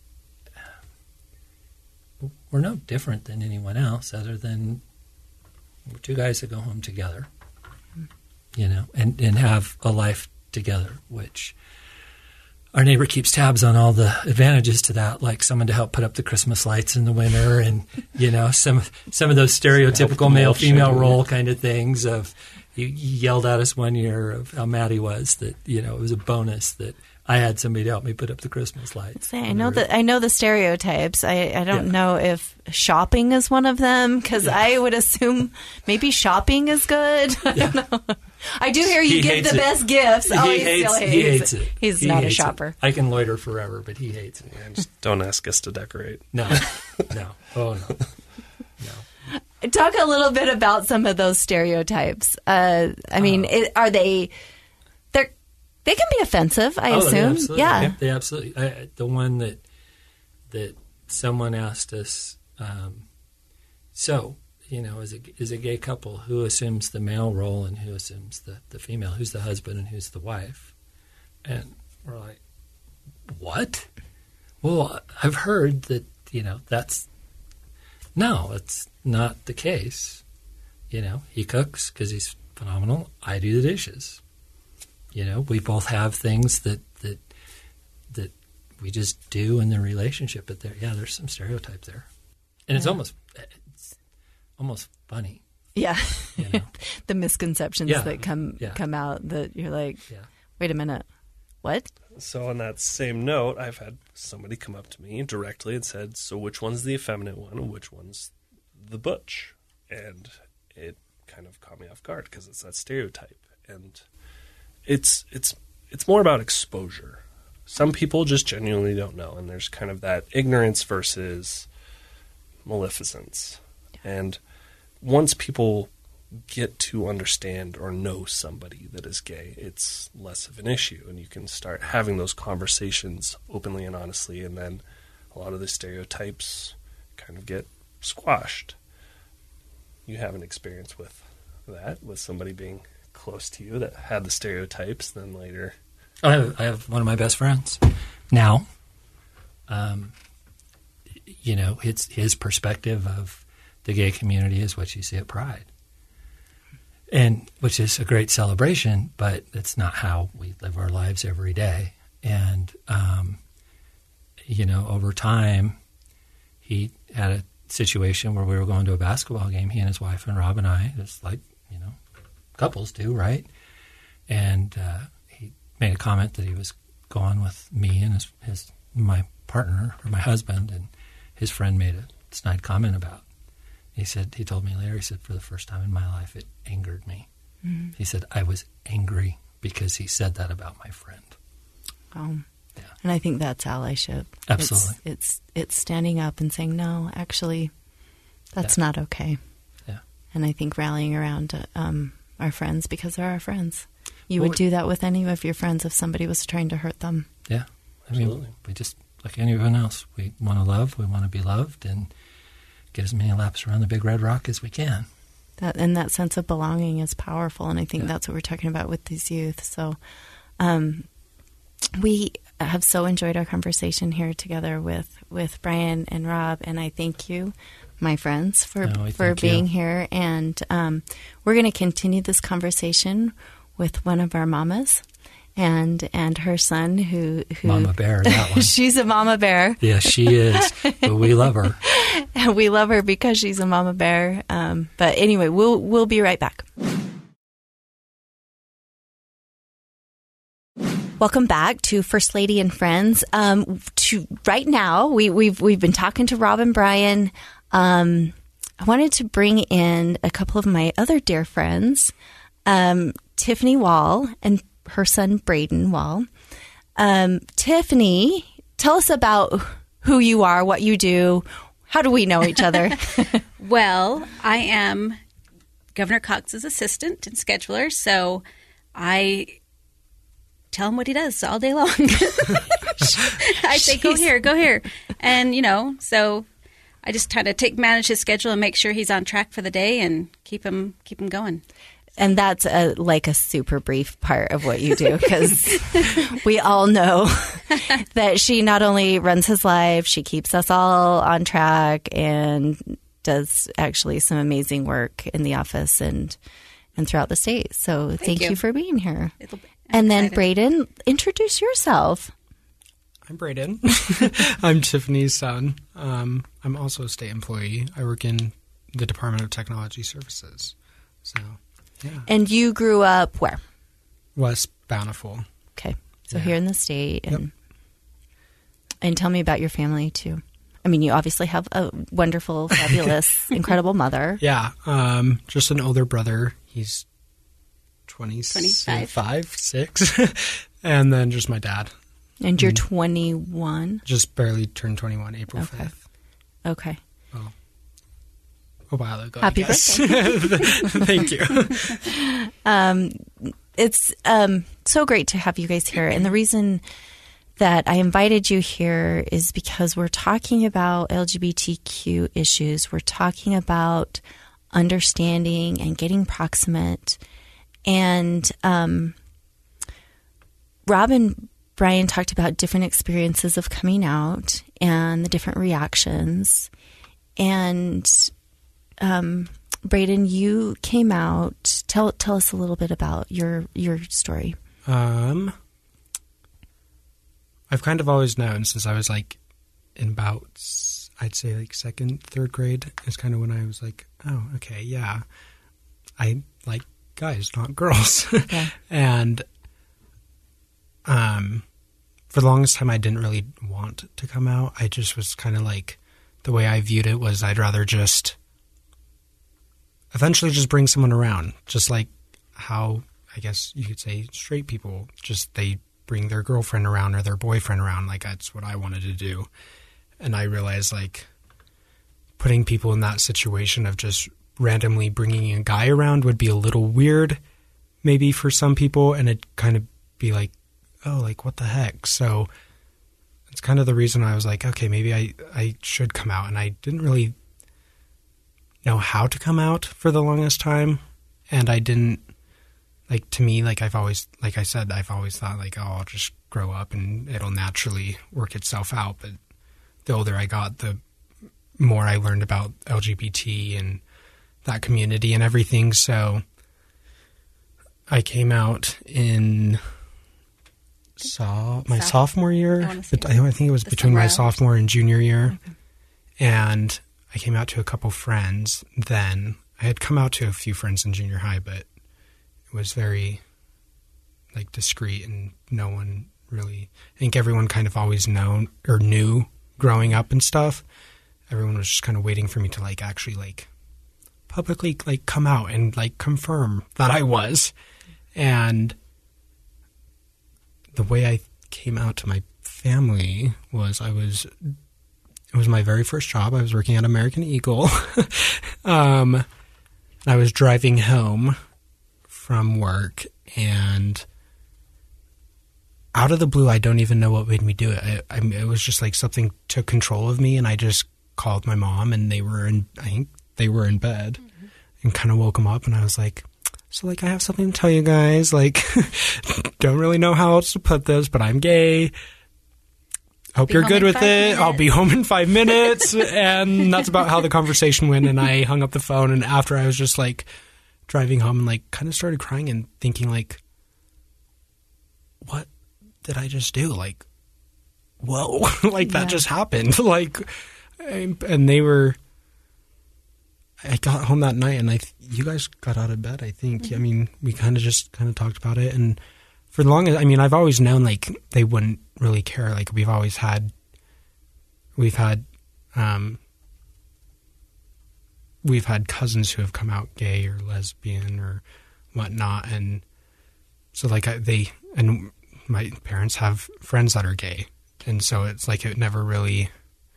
S4: we're no different than anyone else, other than we're two guys that go home together, and have a life together, which our neighbor keeps tabs on all the advantages to that, like someone to help put up the Christmas lights in the winter, and some of those stereotypical male-female role kind of things. Of he yelled at us one year of how mad he was that it was a bonus that I had somebody to help me put up the Christmas lights.
S3: I know the stereotypes. I don't know if shopping is one of them, because I would assume maybe shopping is good. I don't know. I do hear you give the best gifts.
S4: He hates it.
S3: He's not a shopper.
S4: I can loiter forever, but he hates it.
S5: Yeah, just don't ask us to decorate.
S4: No. Oh, no.
S3: Talk a little bit about some of those stereotypes. Are they? They can be offensive, I assume. Yeah,
S4: they absolutely. The one that someone asked us. As a gay couple, who assumes the male role and who assumes the female? Who's the husband and who's the wife? And we're like, what? Well, I've heard that it's not the case. He cooks because he's phenomenal. I do the dishes. We both have things that we just do in the relationship. But there's some stereotype there, and it's almost funny.
S3: Yeah, the misconceptions that come out that you're like, wait a minute, what?
S5: So on that same note, I've had somebody come up to me directly and said, "So which one's the effeminate one and which one's the butch?" And it kind of caught me off guard because it's that stereotype, and it's more about exposure. Some people just genuinely don't know, and there's kind of that ignorance versus maleficence. And once people get to understand or know somebody that is gay, it's less of an issue, and you can start having those conversations openly and honestly, and then a lot of the stereotypes kind of get squashed. You have an experience with that, with somebody being close to you that had the stereotypes, then later...
S4: I have one of my best friends now. It's his perspective of the gay community is what you see at Pride, and which is a great celebration, but it's not how we live our lives every day. And over time, he had a situation where we were going to a basketball game. He and his wife and Rob and I, just like couples do, right? And he made a comment that he was going with me and my partner or my husband, and his friend made a snide comment about. He told me later, for the first time in my life, it angered me. Mm-hmm. He said, I was angry because he said that about my friend.
S3: Oh, yeah. And I think that's allyship.
S4: Absolutely.
S3: It's standing up and saying, no, actually, that's not okay.
S4: Yeah.
S3: And I think rallying around our friends, because they're our friends. You would do that with any of your friends if somebody was trying to hurt them.
S4: Yeah. Absolutely. We just, like anyone else, we want to love, we want to be loved, and get as many laps around the big red rock as we can.
S3: That sense of belonging is powerful, and I think that's what we're talking about with these youth. So we have so enjoyed our conversation here together with Brian and Rob, and I thank you, my friends, for being here. And we're going to continue this conversation with one of our mamas and her son who
S4: Mama Bear, that one.
S3: She's a mama bear.
S4: Yeah, she is, but we love her.
S3: We love her because she's a mama bear. But anyway, we'll be right back. Welcome back to First Lady and Friends. Right now, we've been talking to Rob and Brian. I wanted to bring in a couple of my other dear friends, Tiffany Wall and her son Braden Wall. Tiffany, tell us about who you are, what you do. How do we know each other?
S10: Well, I am Governor Cox's assistant and scheduler, so I tell him what he does all day long. I say, go here. And, so I just kind of manage his schedule and make sure he's on track for the day and keep him going.
S3: And that's like a super brief part of what you do, because we all know that she not only runs his life, she keeps us all on track and does actually some amazing work in the office and throughout the state. So thank you for being here. And then Braden, introduce yourself.
S11: I'm Braden. I'm Tiffany's son. I'm also a state employee. I work in the Department of Technology Services. So, yeah.
S3: And you grew up where?
S11: West Bountiful.
S3: Okay. So here in the state. And tell me about your family, too. I mean, you obviously have a wonderful, fabulous, incredible mother.
S11: Yeah. Just an older brother. He's 25, 6. And then just my dad.
S3: And you're 21?
S11: Just barely turned 21, April 5th.
S3: Okay.
S11: Well, a while ago.
S3: Happy birthday.
S11: Thank you.
S3: It's so great to have you guys here. And the reason that I invited you here is because we're talking about LGBTQ issues. We're talking about understanding and getting proximate. And Rob and Brian talked about different experiences of coming out and the different reactions. And Braden, you came out. Tell us a little bit about your story.
S11: I've kind of always known since I was like in about, I'd say like second, third grade is kind of when I was like, oh, okay, yeah, I like guys, not girls.
S3: Okay.
S11: And for the longest time, I didn't really want to come out. I just was kind of like, the way I viewed it was I'd rather just eventually just bring someone around, just like how I guess you could say straight people, just they bring their girlfriend around or their boyfriend around. Like that's what I wanted to do. And I realized like putting people in that situation of just randomly bringing a guy around would be a little weird maybe for some people, and it'd kind of be like, oh, like what the heck? So it's kind of the reason I was like, okay, maybe I should come out. And I didn't really know how to come out for the longest time. And I didn't, like, to me, like I've always, like I said, I've always thought like, oh, I'll just grow up and it'll naturally work itself out. But the older I got, the more I learned about LGBT and that community and everything. So I came out in my sophomore year. I think it was between my sophomore and junior year. Okay. And I came out to a couple friends then. I had come out to a few friends in junior high, but it was very like discreet and no one really, I think everyone kind of always knew growing up and stuff. Everyone was just kind of waiting for me to like actually like publicly like come out and like confirm that I was. And the way I came out to my family was it was my very first job. I was working at American Eagle. I was driving home from work, and out of the blue, I don't even know what made me do it. It was just like something took control of me, and I just called my mom, and I think they were in bed, and kind of woke them up, and I was like, so like I have something to tell you guys, like don't really know how else to put this, but I'm gay. Hope you're good with it. I'll be home in 5 minutes. And that's about how the conversation went. And I hung up the phone. And after, I was just like driving home and like kind of started crying and thinking like, what did I just do? Like, whoa, like that just happened. Like, and I got home that night and you guys got out of bed, I think. I mean, we kind of talked about it. And for the longest, I mean, I've always known like they wouldn't really care. Like we've had cousins who have come out gay or lesbian or whatnot, and so like and my parents have friends that are gay, and so it's like I never really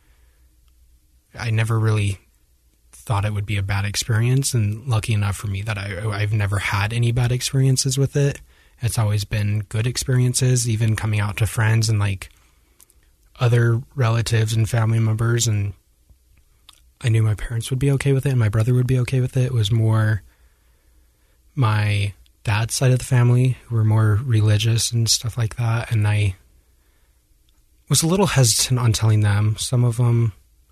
S11: thought it would be a bad experience, and lucky enough for me that I've never had any bad experiences with it. It's always been good experiences, even coming out to friends and like other relatives and family members, and I knew my parents would be okay with it and my brother would be okay with it. It was more my dad's side of the family who were more religious and stuff like that, and I was a little hesitant on telling them. Some of them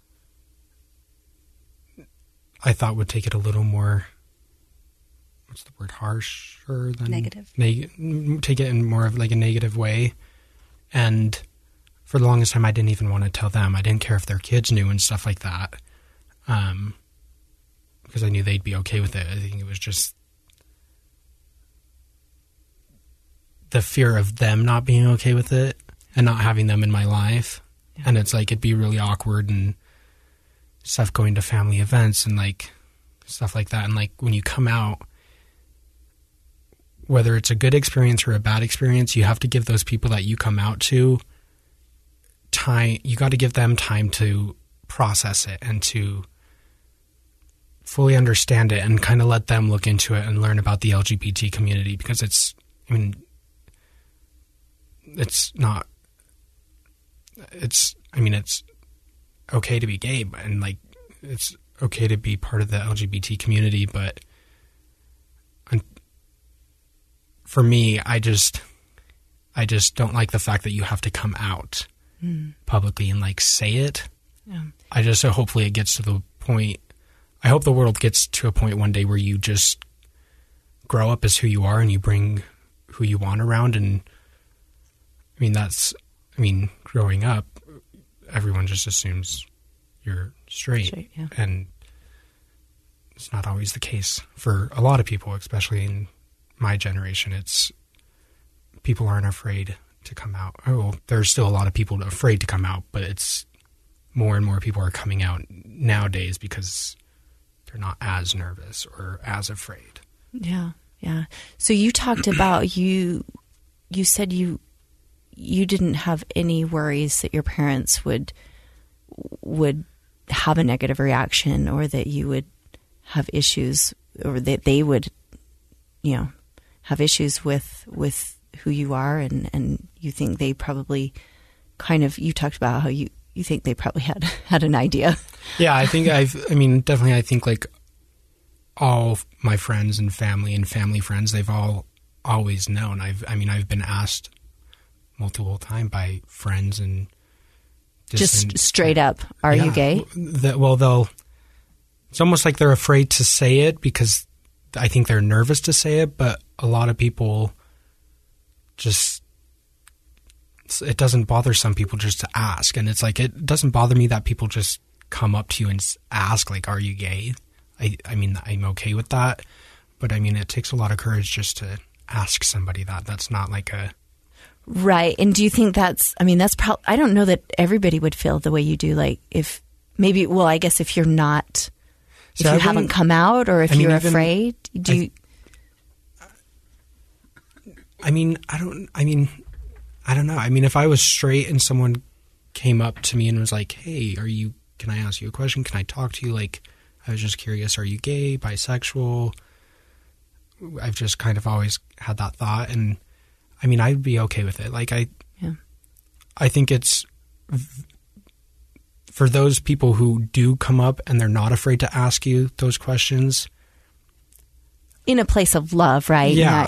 S11: I thought would take it a little more, what's the word, harsher than
S10: negative.
S11: Take it in more of like a negative way. And for the longest time, I didn't even want to tell them. I didn't care if their kids knew and stuff like that, because I knew they'd be okay with it. I think it was just the fear of them not being okay with it and not having them in my life. Yeah. And it's like it'd be really awkward and stuff going to family events and like stuff like that. And like when you come out, whether it's a good experience or a bad experience, you have to give those people that you come out to time. You got to give them time to process it and to fully understand it and kind of let them look into it and learn about the LGBT community, because it's okay to be gay, and like it's okay to be part of the LGBT community, but for me, I just don't like the fact that you have to come out publicly and like say it. Yeah. I just hopefully it gets to the point. I hope the world gets to a point one day where you just grow up as who you are and you bring who you want around. And growing up, everyone just assumes you're straight, yeah. And it's not always the case for a lot of people, especially in my generation. It's people aren't afraid to come out. Oh, there's still a lot of people afraid to come out, but it's more and more people are coming out nowadays because they're not as nervous or as afraid.
S3: Yeah, yeah. So you talked about you said you didn't have any worries that your parents would have a negative reaction, or that you would have issues, or that they would, have issues with who you are, and you think they probably you talked about how you think they probably had an idea.
S11: Yeah, I think definitely I think like all my friends and family friends, they've all always known. I've been asked multiple times by friends and
S3: just straight up, are you gay?
S11: It's almost like they're afraid to say it because I think they're nervous to say it, but a lot of people it doesn't bother some people just to ask. And it's like, it doesn't bother me that people just come up to you and ask, like, are you gay? I'm okay with that. But it takes a lot of courage just to ask somebody that. That's not like a...
S3: Right. And do you think that's probably, I don't know that everybody would feel the way you do. Like if maybe, well, I guess if you're not, if you haven't come out, or if you're afraid, do you...
S11: I don't know. If I was straight and someone came up to me and was like, hey, can I ask you a question? Can I talk to you? Like, I was just curious, are you gay, bisexual? I've just kind of always had that thought. And I'd be okay with it. Like, I think it's for those people who do come up and they're not afraid to ask you those questions.
S3: In a place of love, right?
S11: Yeah.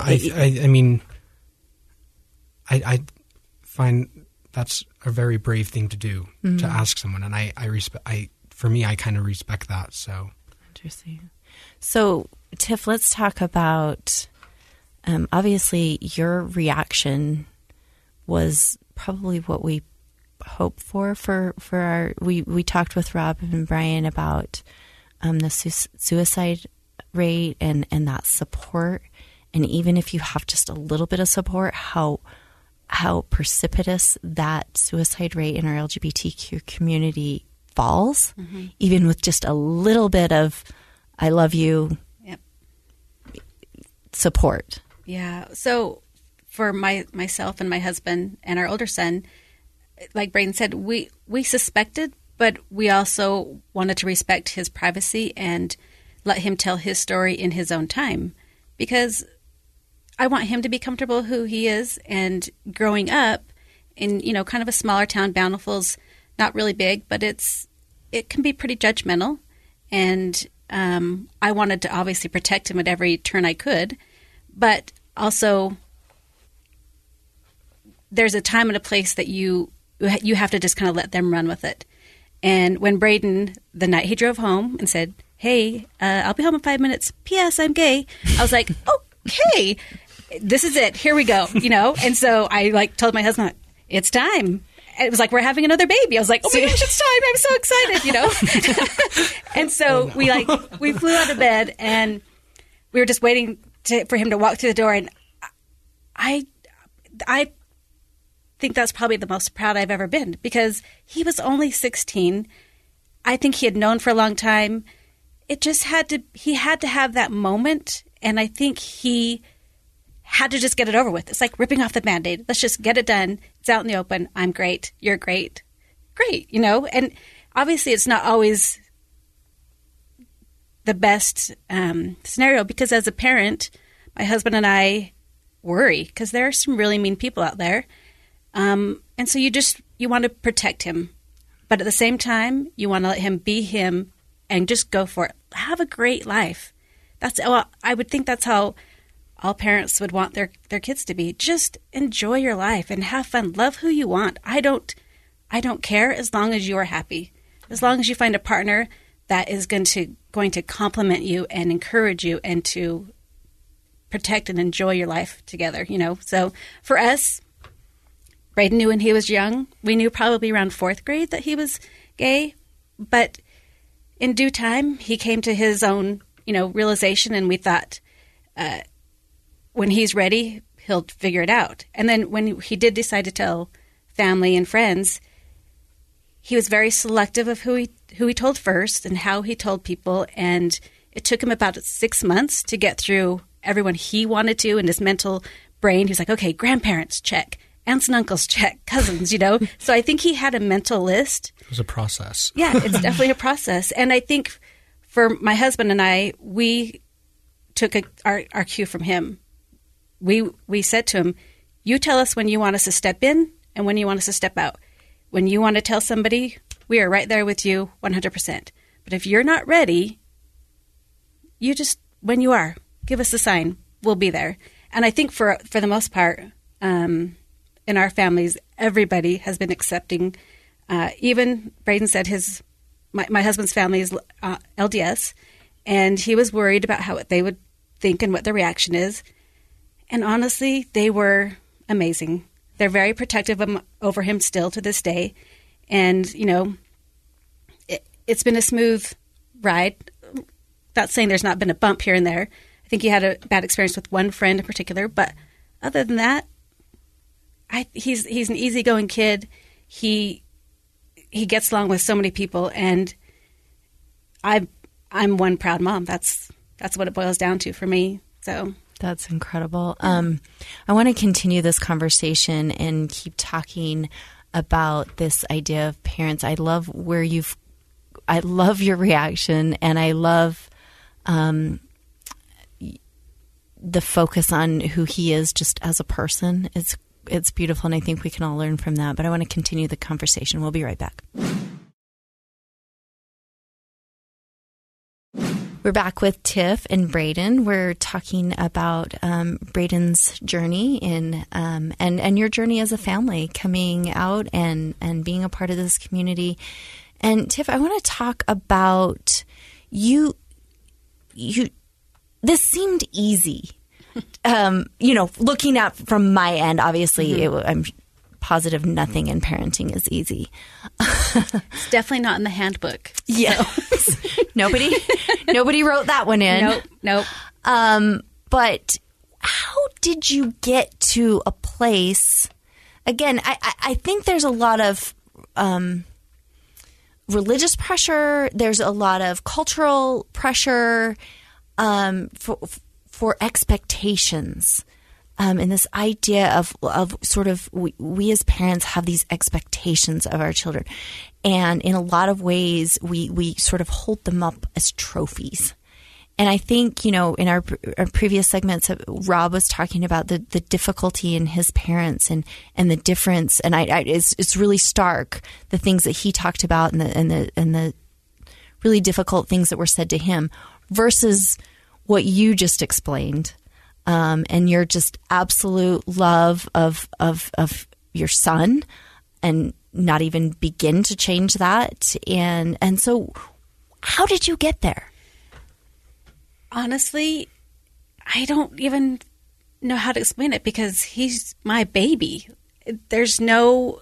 S11: I find that's a very brave thing to do, to ask someone. And I kind of respect that. So
S3: interesting. So Tiff, let's talk about, obviously your reaction was probably what we hoped for our, we talked with Rob and Brian about, the suicide rate and that support. And even if you have just a little bit of support, how precipitous that suicide rate in our LGBTQ community falls, even with just a little bit of I love you support.
S10: Yeah. So for myself and my husband and our older son, like Braden said, we suspected, but we also wanted to respect his privacy and let him tell his story in his own time, because I want him to be comfortable who he is. And growing up in, kind of a smaller town, Bountiful's not really big, but it can be pretty judgmental. And I wanted to obviously protect him at every turn I could, but also there's a time and a place that you have to just kind of let them run with it. And when Braden, the night he drove home and said, "Hey, I'll be home in 5 minutes. P.S. I'm gay," I was like, "Okay, this is it. Here we go." And so I told my husband, "It's time." It was like, we're having another baby. I was like, "Oh my gosh, it's time. I'm so excited," And so we flew out of bed and we were just waiting for him to walk through the door. And I think that's probably the most proud I've ever been, because he was only 16. I think he had known for a long time. He had to have that moment. And I think he had to just get it over with. It's like ripping off the Band-Aid. Let's just get it done. It's out in the open. I'm great. You're great. Great. And obviously it's not always the best scenario, because as a parent, my husband and I worry because there are some really mean people out there. And so you want to protect him. But at the same time, you want to let him be him and just go for it. Have a great life. I would think that's how all parents would want their kids to be. Just enjoy your life and have fun. Love who you want. I don't care as long as you are happy. As long as you find a partner that is going to compliment you and encourage you and to protect and enjoy your life together, So for us, Braden knew when he was young. We knew probably around 4th grade that he was gay, but in due time, he came to his own, realization, and we thought, when he's ready, he'll figure it out. And then when he did decide to tell family and friends, he was very selective of who he told first and how he told people. And it took him about 6 months to get through everyone he wanted to in his mental brain. He was like, okay, grandparents, check. Aunts and uncles, check. Cousins, So I think he had a mental list.
S11: It was a process.
S10: Yeah, it's definitely a process. And I think for my husband and I, we took our cue from him. We said to him, you tell us when you want us to step in and when you want us to step out. When you want to tell somebody, we are right there with you 100%. But if you're not ready, when you are, give us a sign. We'll be there. And I think for the most part, in our families, everybody has been accepting. Even Braden said my husband's family is LDS, and he was worried about how they would think and what the reaction is. And honestly, they were amazing. They're very protective over him still to this day. And, it's been a smooth ride. Not saying there's not been a bump here and there. I think he had a bad experience with one friend in particular. But other than that, he's an easygoing kid. He gets along with so many people. And I'm one proud mom. That's what it boils down to for me. So
S3: that's incredible. I want to continue this conversation and keep talking about this idea of parents. I love your reaction, and I love the focus on who he is just as a person. It's beautiful, and I think we can all learn from that. But I want to continue the conversation. We'll be right back. We're back with Tiff and Braden. We're talking about Braden's journey and your journey as a family, coming out and being a part of this community. And Tiff, I want to talk about you. This seemed easy, looking at from my end. Obviously, I'm positive nothing in parenting is easy.
S10: It's definitely not in the handbook.
S3: Yes. So. Nobody wrote that one in.
S10: Nope.
S3: But did you get to a place? Again, I think there's a lot of religious pressure. There's a lot of cultural pressure for expectations. And this idea of sort of we as parents have these expectations of our children. And in a lot of ways, we sort of hold them up as trophies. And I think, in our previous segments, Rob was talking about the difficulty in his parents and the difference. And it's really stark, the things that he talked about and the really difficult things that were said to him versus what you just explained. And your just absolute love of your son and not even begin to change that. And so how did you get there?
S10: Honestly, I don't even know how to explain it because he's my baby. There's no...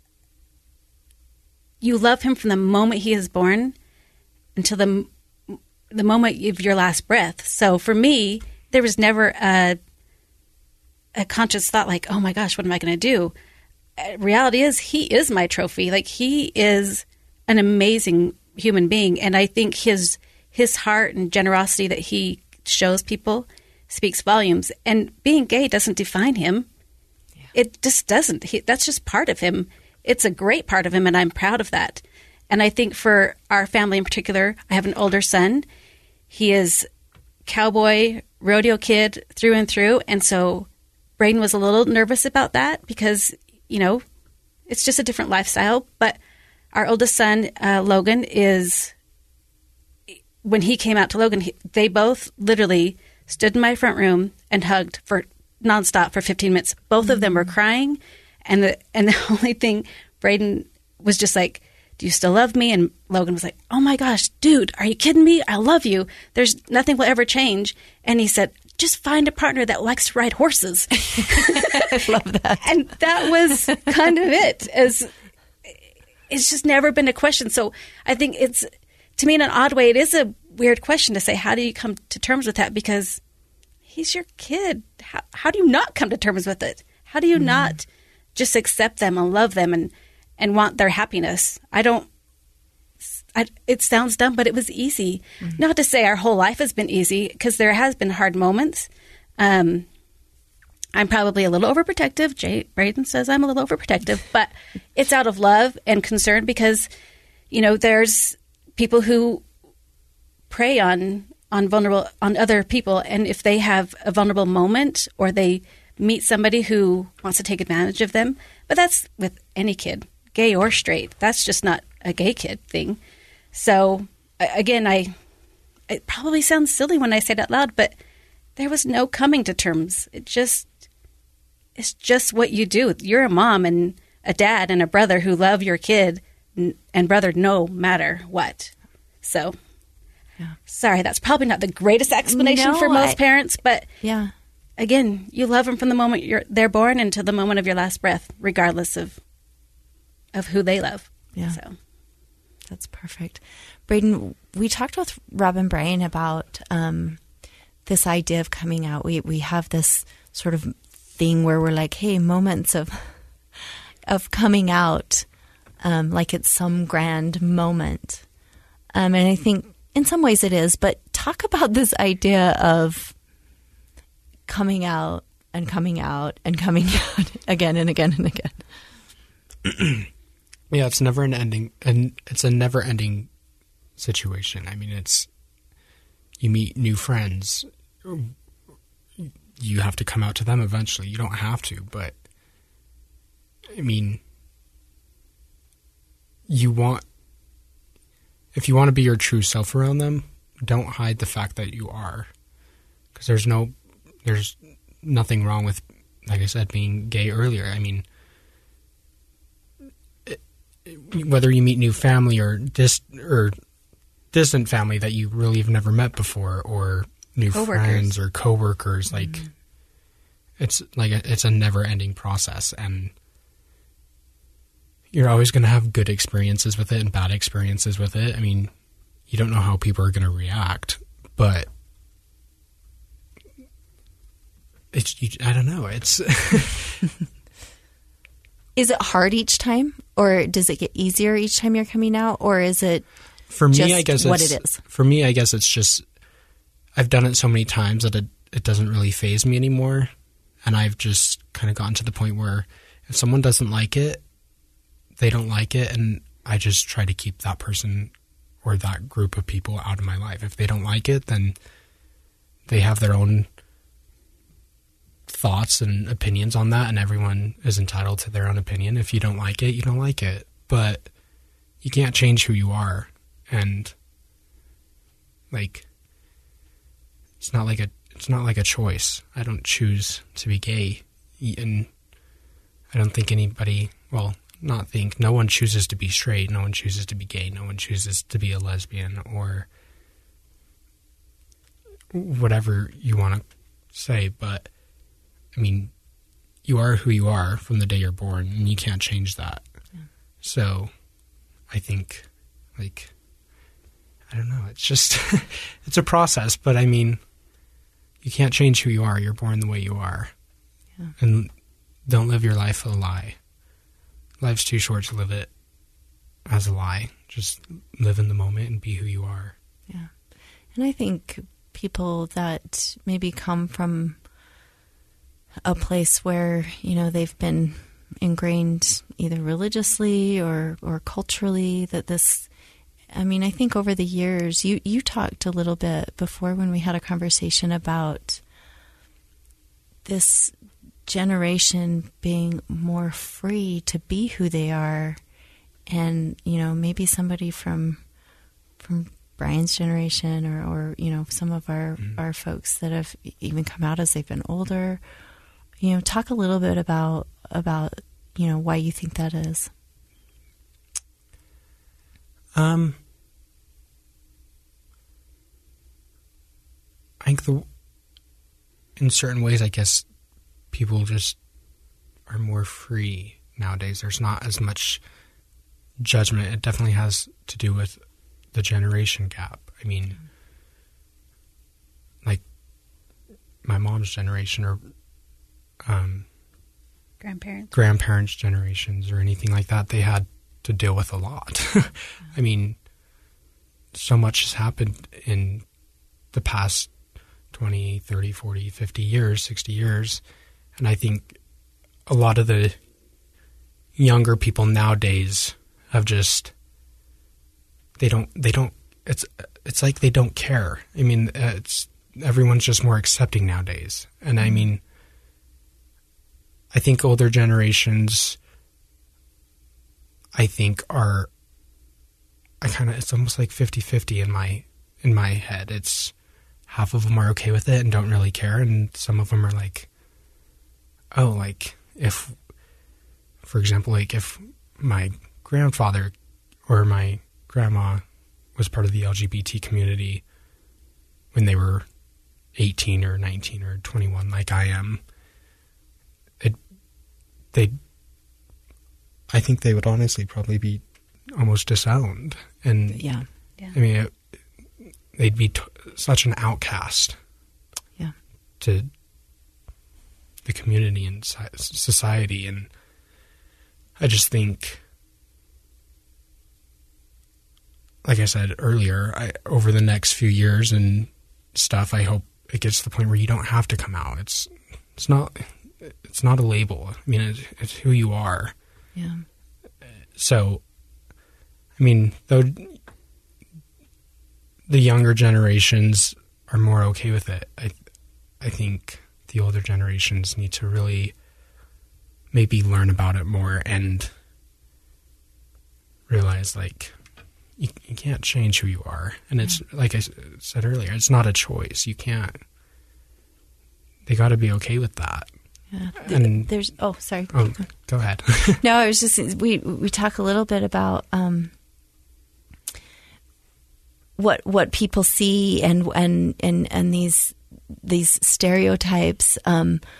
S10: You love him from the moment he is born until the moment of your last breath. So for me, there was never a conscious thought like, oh my gosh, what am I going to do? Reality is he is my trophy. Like, he is an amazing human being. And I think his heart and generosity that he shows people speaks volumes. And being gay doesn't define him. Yeah. It just doesn't. That's just part of him. It's a great part of him, and I'm proud of that. And I think for our family in particular, I have an older son. He is cowboy, rodeo kid through and through. And so Braden was a little nervous about that because, it's just a different lifestyle. But our oldest son, Logan, when he came out to Logan, they both literally stood in my front room and hugged for nonstop for 15 minutes. Both of them were crying. And the only thing, Braden was just like, do you still love me? And Logan was like, oh my gosh, dude, are you kidding me? I love you. There's nothing will ever change. And he said, just find a partner that likes to ride horses.
S3: I love that.
S10: And that was kind of it. It's just never been a question. So I think it's, to me, in an odd way, it is a weird question to say, how do you come to terms with that? Because he's your kid. How do you not come to terms with it? How do you not just accept them and love them and want their happiness? It sounds dumb, but it was easy. Mm-hmm. Not to say our whole life has been easy, because there has been hard moments. I'm probably a little overprotective. Braden says I'm a little overprotective, but it's out of love and concern because, there's people who prey on other people. And if they have a vulnerable moment or they meet somebody who wants to take advantage of them, but that's with any kid, gay or straight. That's just not a gay kid thing. So again, it probably sounds silly when I say it out loud, but there was no coming to terms. It's just what you do. You're a mom and a dad and a brother who love your kid and brother no matter what. So, Sorry, that's probably not the greatest explanation for most parents, but again, you love them from the moment they're born until the moment of your last breath, regardless of who they love.
S3: Yeah.
S10: So.
S3: That's perfect. Braden, we talked with Rob and Brian about this idea of coming out. We have this sort of thing where we're like, hey, moments of coming out, like it's some grand moment. And I think in some ways it is, but talk about this idea of coming out and coming out and coming out again and again and again.
S11: Yeah, it's never an ending, and it's a never-ending situation. I mean, you meet new friends, you have to come out to them eventually. You don't have to, but I mean, if you want to be your true self around them, don't hide the fact that you are, because there's nothing wrong with, like I said, being gay earlier. I mean, whether you meet new family or distant family that you really have never met before, or new friends or coworkers, like it's a never-ending process, and you're always going to have good experiences with it and bad experiences with it. I mean, you don't know how people are going to react, but I don't know. It's
S3: Is it hard each time, or does it get easier each time you're coming out, or is it
S11: for me?
S3: just
S11: I guess
S3: what it is?
S11: For me, I guess it's just I've done it so many times that it doesn't really faze me anymore, and I've just kind of gotten to the point where if someone doesn't like it, they don't like it, and I just try to keep that person or that group of people out of my life. If they don't like it, then they have their own thoughts and opinions on that, and everyone is entitled to their own opinion. If you don't like it, you don't like it. But you can't change who you are, and like it's not like a choice. I don't choose to be gay, and I don't think anybody, well, not think, no one chooses to be straight, no one chooses to be gay, no one chooses to be a lesbian or whatever you want to say, but I mean, you are who you are from the day you're born, and you can't change that. Yeah. So I think, like, I don't know, it's just, it's a process, but I mean, you can't change who you are. You're born the way you are. Yeah. And don't live your life a lie. Life's too short to live it as a lie. Just live in the moment and be who you are.
S3: Yeah. And I think people that maybe come from a place where, you know, they've been ingrained either religiously or culturally that this, I mean, I think over the years, you talked a little bit before when we had a conversation about this generation being more free to be who they are. And, you know, maybe somebody from Brian's generation or you know, some of our folks that have even come out as they've been older, you know, talk a little bit about, you know, why you think that is.
S11: I think in certain ways, I guess people just are more free nowadays. There's not as much judgment. It definitely has to do with the generation gap. I mean, like my mom's generation or grandparents' generations or anything like that, they had to deal with a lot. I mean, so much has happened in the past 20, 30, 40, 50 years, 60 years. And I think a lot of the younger people nowadays have just, it's like they don't care. I mean, everyone's just more accepting nowadays. And I mean, I think older generations, I think it's almost like 50-50 in my head. It's half of them are okay with it and don't really care. And some of them are like, oh, like if, for example, like if my grandfather or my grandma was part of the LGBT community when they were 18 or 19 or 21, like I am, I think they would honestly probably be almost disowned. And
S3: yeah.
S11: I mean, they'd be such an outcast to the community and society. And I just think, like I said earlier, over the next few years and stuff, I hope it gets to the point where you don't have to come out. It's not a label. I mean, it's who you are.
S3: Yeah.
S11: So, I mean, though the younger generations are more okay with it, I think the older generations need to really maybe learn about it more and realize, like, you can't change who you are. And it's, like I said earlier, it's not a choice. You can't. They got to be okay with that.
S3: Yeah.
S11: And
S3: there's, oh, sorry.
S11: Oh, go ahead.
S3: No, I was just, we talk a little bit about what people see and these stereotypes.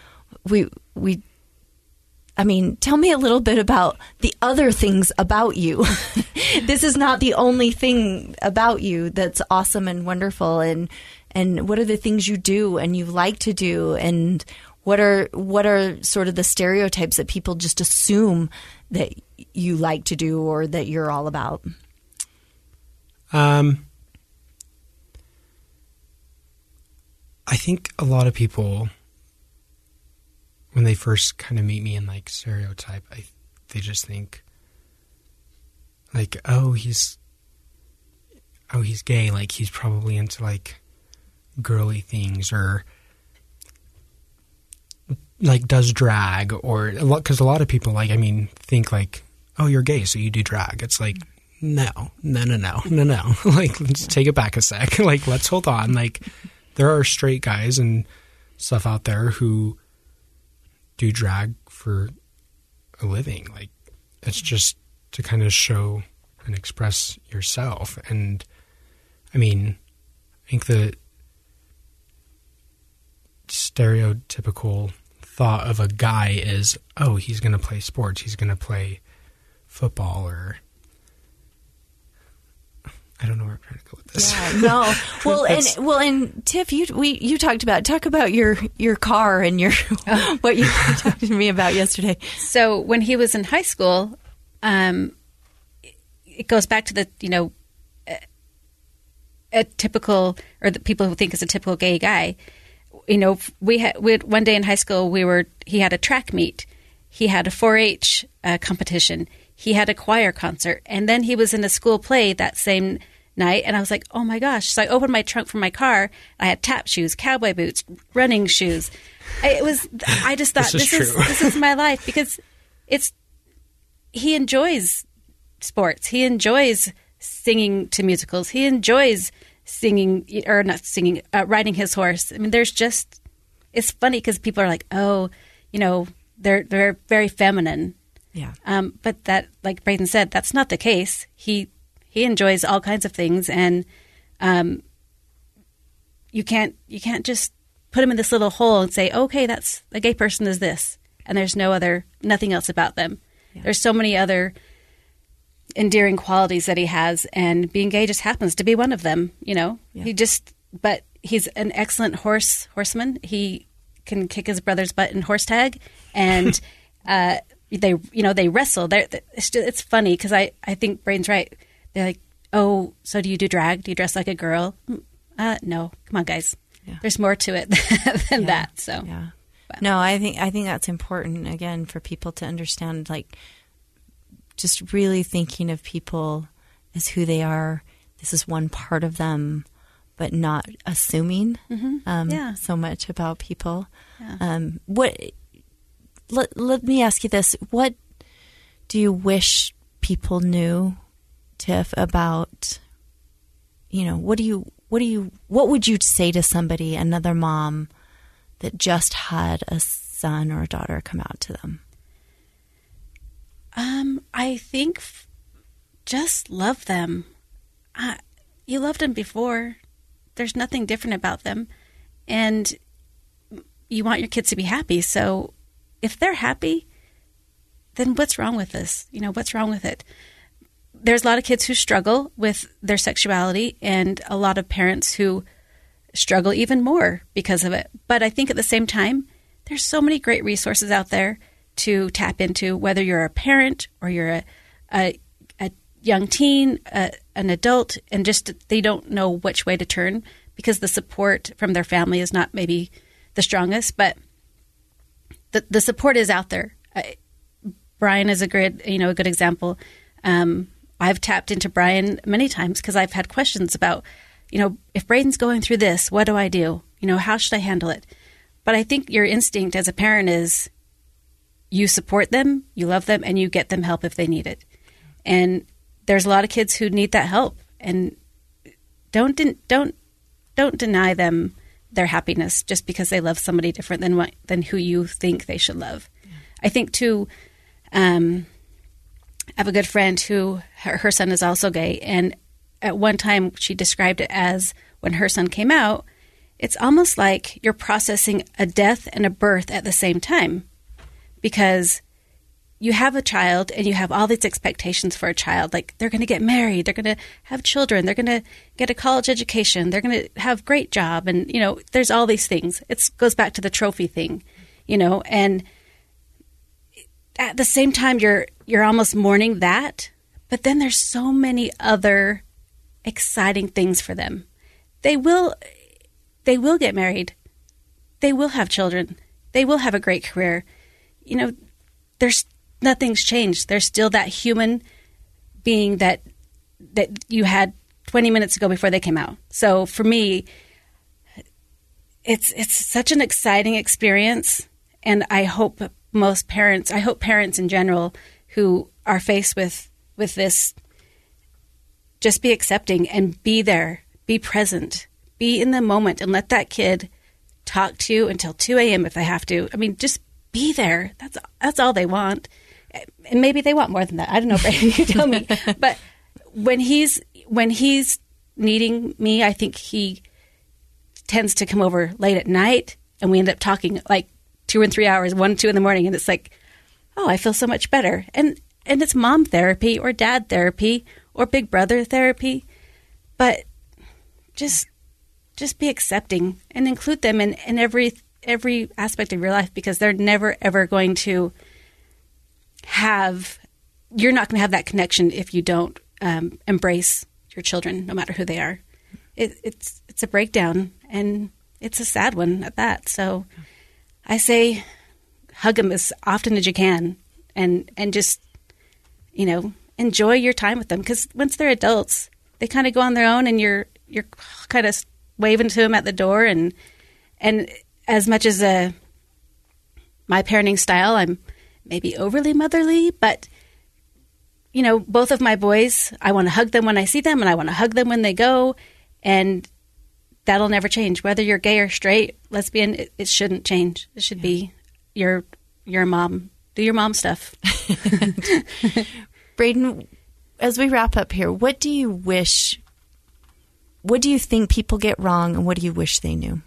S3: I mean, tell me a little bit about the other things about you. This is not the only thing about you that's awesome and wonderful. And what are the things you do and you like to do? And What are sort of the stereotypes that people just assume that you like to do or that you're all about?
S11: I think a lot of people, when they first kind of meet me and like stereotype, they just think like, oh, he's gay. Like he's probably into like girly things or like does drag or a lot, because a lot of people think like, oh, you're gay, so you do drag. It's like, no. Like, let's take it back a sec. Like, let's hold on. Like, there are straight guys and stuff out there who do drag for a living. Like, it's just to kind of show and express yourself. And I mean, I think the stereotypical thought of a guy is, oh, he's going to play sports, he's going to play football, or I don't know where I'm trying to go with this.
S3: Yeah, no. And Tiff, you talk about your car and your what you talked to me about yesterday.
S10: So when he was in high school, it goes back to the a typical, or the people who think is a typical gay guy. We had one day in high school, he had a track meet. He had a 4-H competition. He had a choir concert. And then he was in a school play that same night. And I was like, oh my gosh. So I opened my trunk from my car. I had tap shoes, cowboy boots, running shoes. I just thought, this is my life, because he enjoys sports. He enjoys singing to musicals. He enjoys riding his horse. I mean, it's funny because people are like, oh, they're very feminine.
S3: Yeah.
S10: But that, like Braden said, that's not the case. He enjoys all kinds of things, and you can't just put him in this little hole and say, okay, that's a gay person is this, and there's nothing else about them. Yeah. There's so many other endearing qualities that he has, and being gay just happens to be one of them. Yeah. But he's an excellent horseman. He can kick his brother's butt in horse tag, and they wrestle. It's funny because I think Braden's right. They're like, oh, so do you do drag? Do you dress like a girl? No, come on, guys. Yeah. There's more to it than that. So
S3: yeah. No, I think that's important again for people to understand. Like, just really thinking of people as who they are. This is one part of them, but not assuming so much about people. Yeah. Let me ask you this: what do you wish people knew, Tiff, about? What would you say to somebody, another mom, that just had a son or a daughter come out to them?
S10: I think just love them. You loved them before. There's nothing different about them. And you want your kids to be happy. So if they're happy, then what's wrong with this? What's wrong with it? There's a lot of kids who struggle with their sexuality, and a lot of parents who struggle even more because of it. But I think at the same time, there's so many great resources out there to tap into, whether you're a parent or you're a young teen, an adult, and just they don't know which way to turn because the support from their family is not maybe the strongest, but the support is out there. Brian is a good example. I've tapped into Brian many times because I've had questions about, if Braden's going through this, what do I do? How should I handle it? But I think your instinct as a parent is you support them, you love them, and you get them help if they need it. And there's a lot of kids who need that help, and don't deny them their happiness just because they love somebody different than who you think they should love. Yeah. I think too. I have a good friend who her son is also gay, and at one time she described it as when her son came out, it's almost like you're processing a death and a birth at the same time, because you have a child and you have all these expectations for a child. Like, they're going to get married, they're going to have children, they're going to get a college education, they're going to have a great job. And, there's all these things. It goes back to the trophy thing. and at the same time you're almost mourning that, but then there's so many other exciting things for them. They will get married. They will have children. They will have a great career. There's nothing's changed. There's still that human being that you had 20 minutes ago before they came out. So for me, it's such an exciting experience, and I hope parents in general who are faced with this, just be accepting and be there, be present, be in the moment, and let that kid talk to you until 2 a.m. if they have to. I mean, just be there. That's all they want. And maybe they want more than that. I don't know, Brayden, you tell me. But when he's needing me, I think he tends to come over late at night, and we end up talking like 2 and 3 hours, 1, 2 in the morning, and it's like, oh, I feel so much better. And it's mom therapy or dad therapy or big brother therapy, but just be accepting and include them in every aspect of your life, because they're never ever going to you're not going to have that connection if you don't embrace your children, no matter who they are. It's a breakdown, and it's a sad one at that. So I say hug them as often as you can, and just, enjoy your time with them, because once they're adults, they kind of go on their own, and you're kind of waving to them at the door. And as much as my parenting style, I'm maybe overly motherly, but both of my boys, I want to hug them when I see them, and I want to hug them when they go, and that'll never change. Whether you're gay or straight, lesbian, it shouldn't change. It should be your mom. Do your mom stuff.
S3: Brayden, as we wrap up here, what do you think people get wrong, and what do you wish they knew?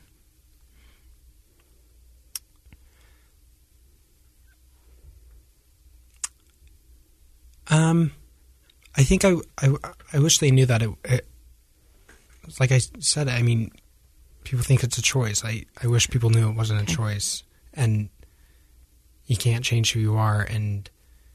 S11: I think I wish they knew that it like I said, I mean, people think it's a choice. I wish people knew it wasn't a choice, and you can't change who you are. And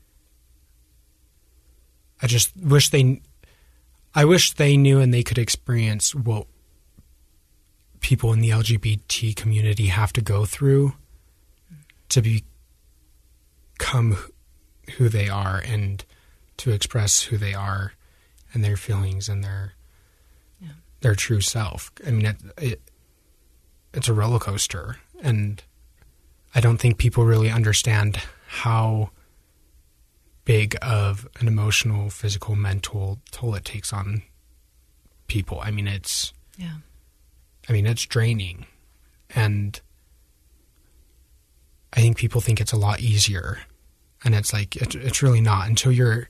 S11: I just wish they knew, and they could experience what people in the LGBT community have to go through to become who they are, and to express who they are and their feelings and their true self. I mean, it's a roller coaster, and I don't think people really understand how big of an emotional, physical, mental toll it takes on people. I mean, it's draining, and I think people think it's a lot easier, and it's like it's really not until you're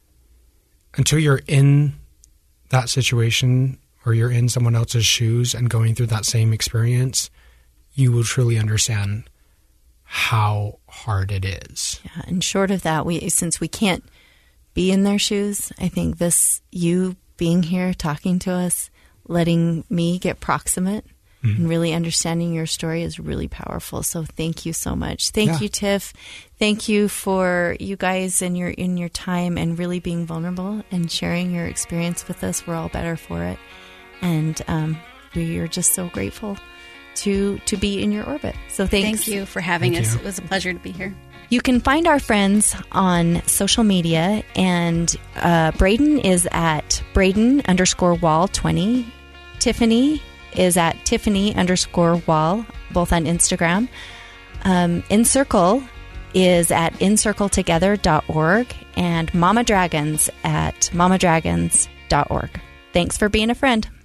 S11: in that situation, or you're in someone else's shoes and going through that same experience, you will truly understand how hard it is.
S3: Yeah, and short of that, since we can't be in their shoes, I think you being here, talking to us, letting me get proximate, and really understanding your story is really powerful. So thank you so much. Thank you, Tiff. Thank you for you guys and your time, and really being vulnerable and sharing your experience with us. We're all better for it. And we are just so grateful to be in your orbit. So thanks.
S10: Thank you for having us. It was a pleasure to be here.
S3: You can find our friends on social media, and Brayden is at Brayden_Wall20. Tiffany is at Tiffany_Wall, both on Instagram. Encircle is at encircletogether.org, and Mama Dragons at mamadragons.org. Thanks for being a friend.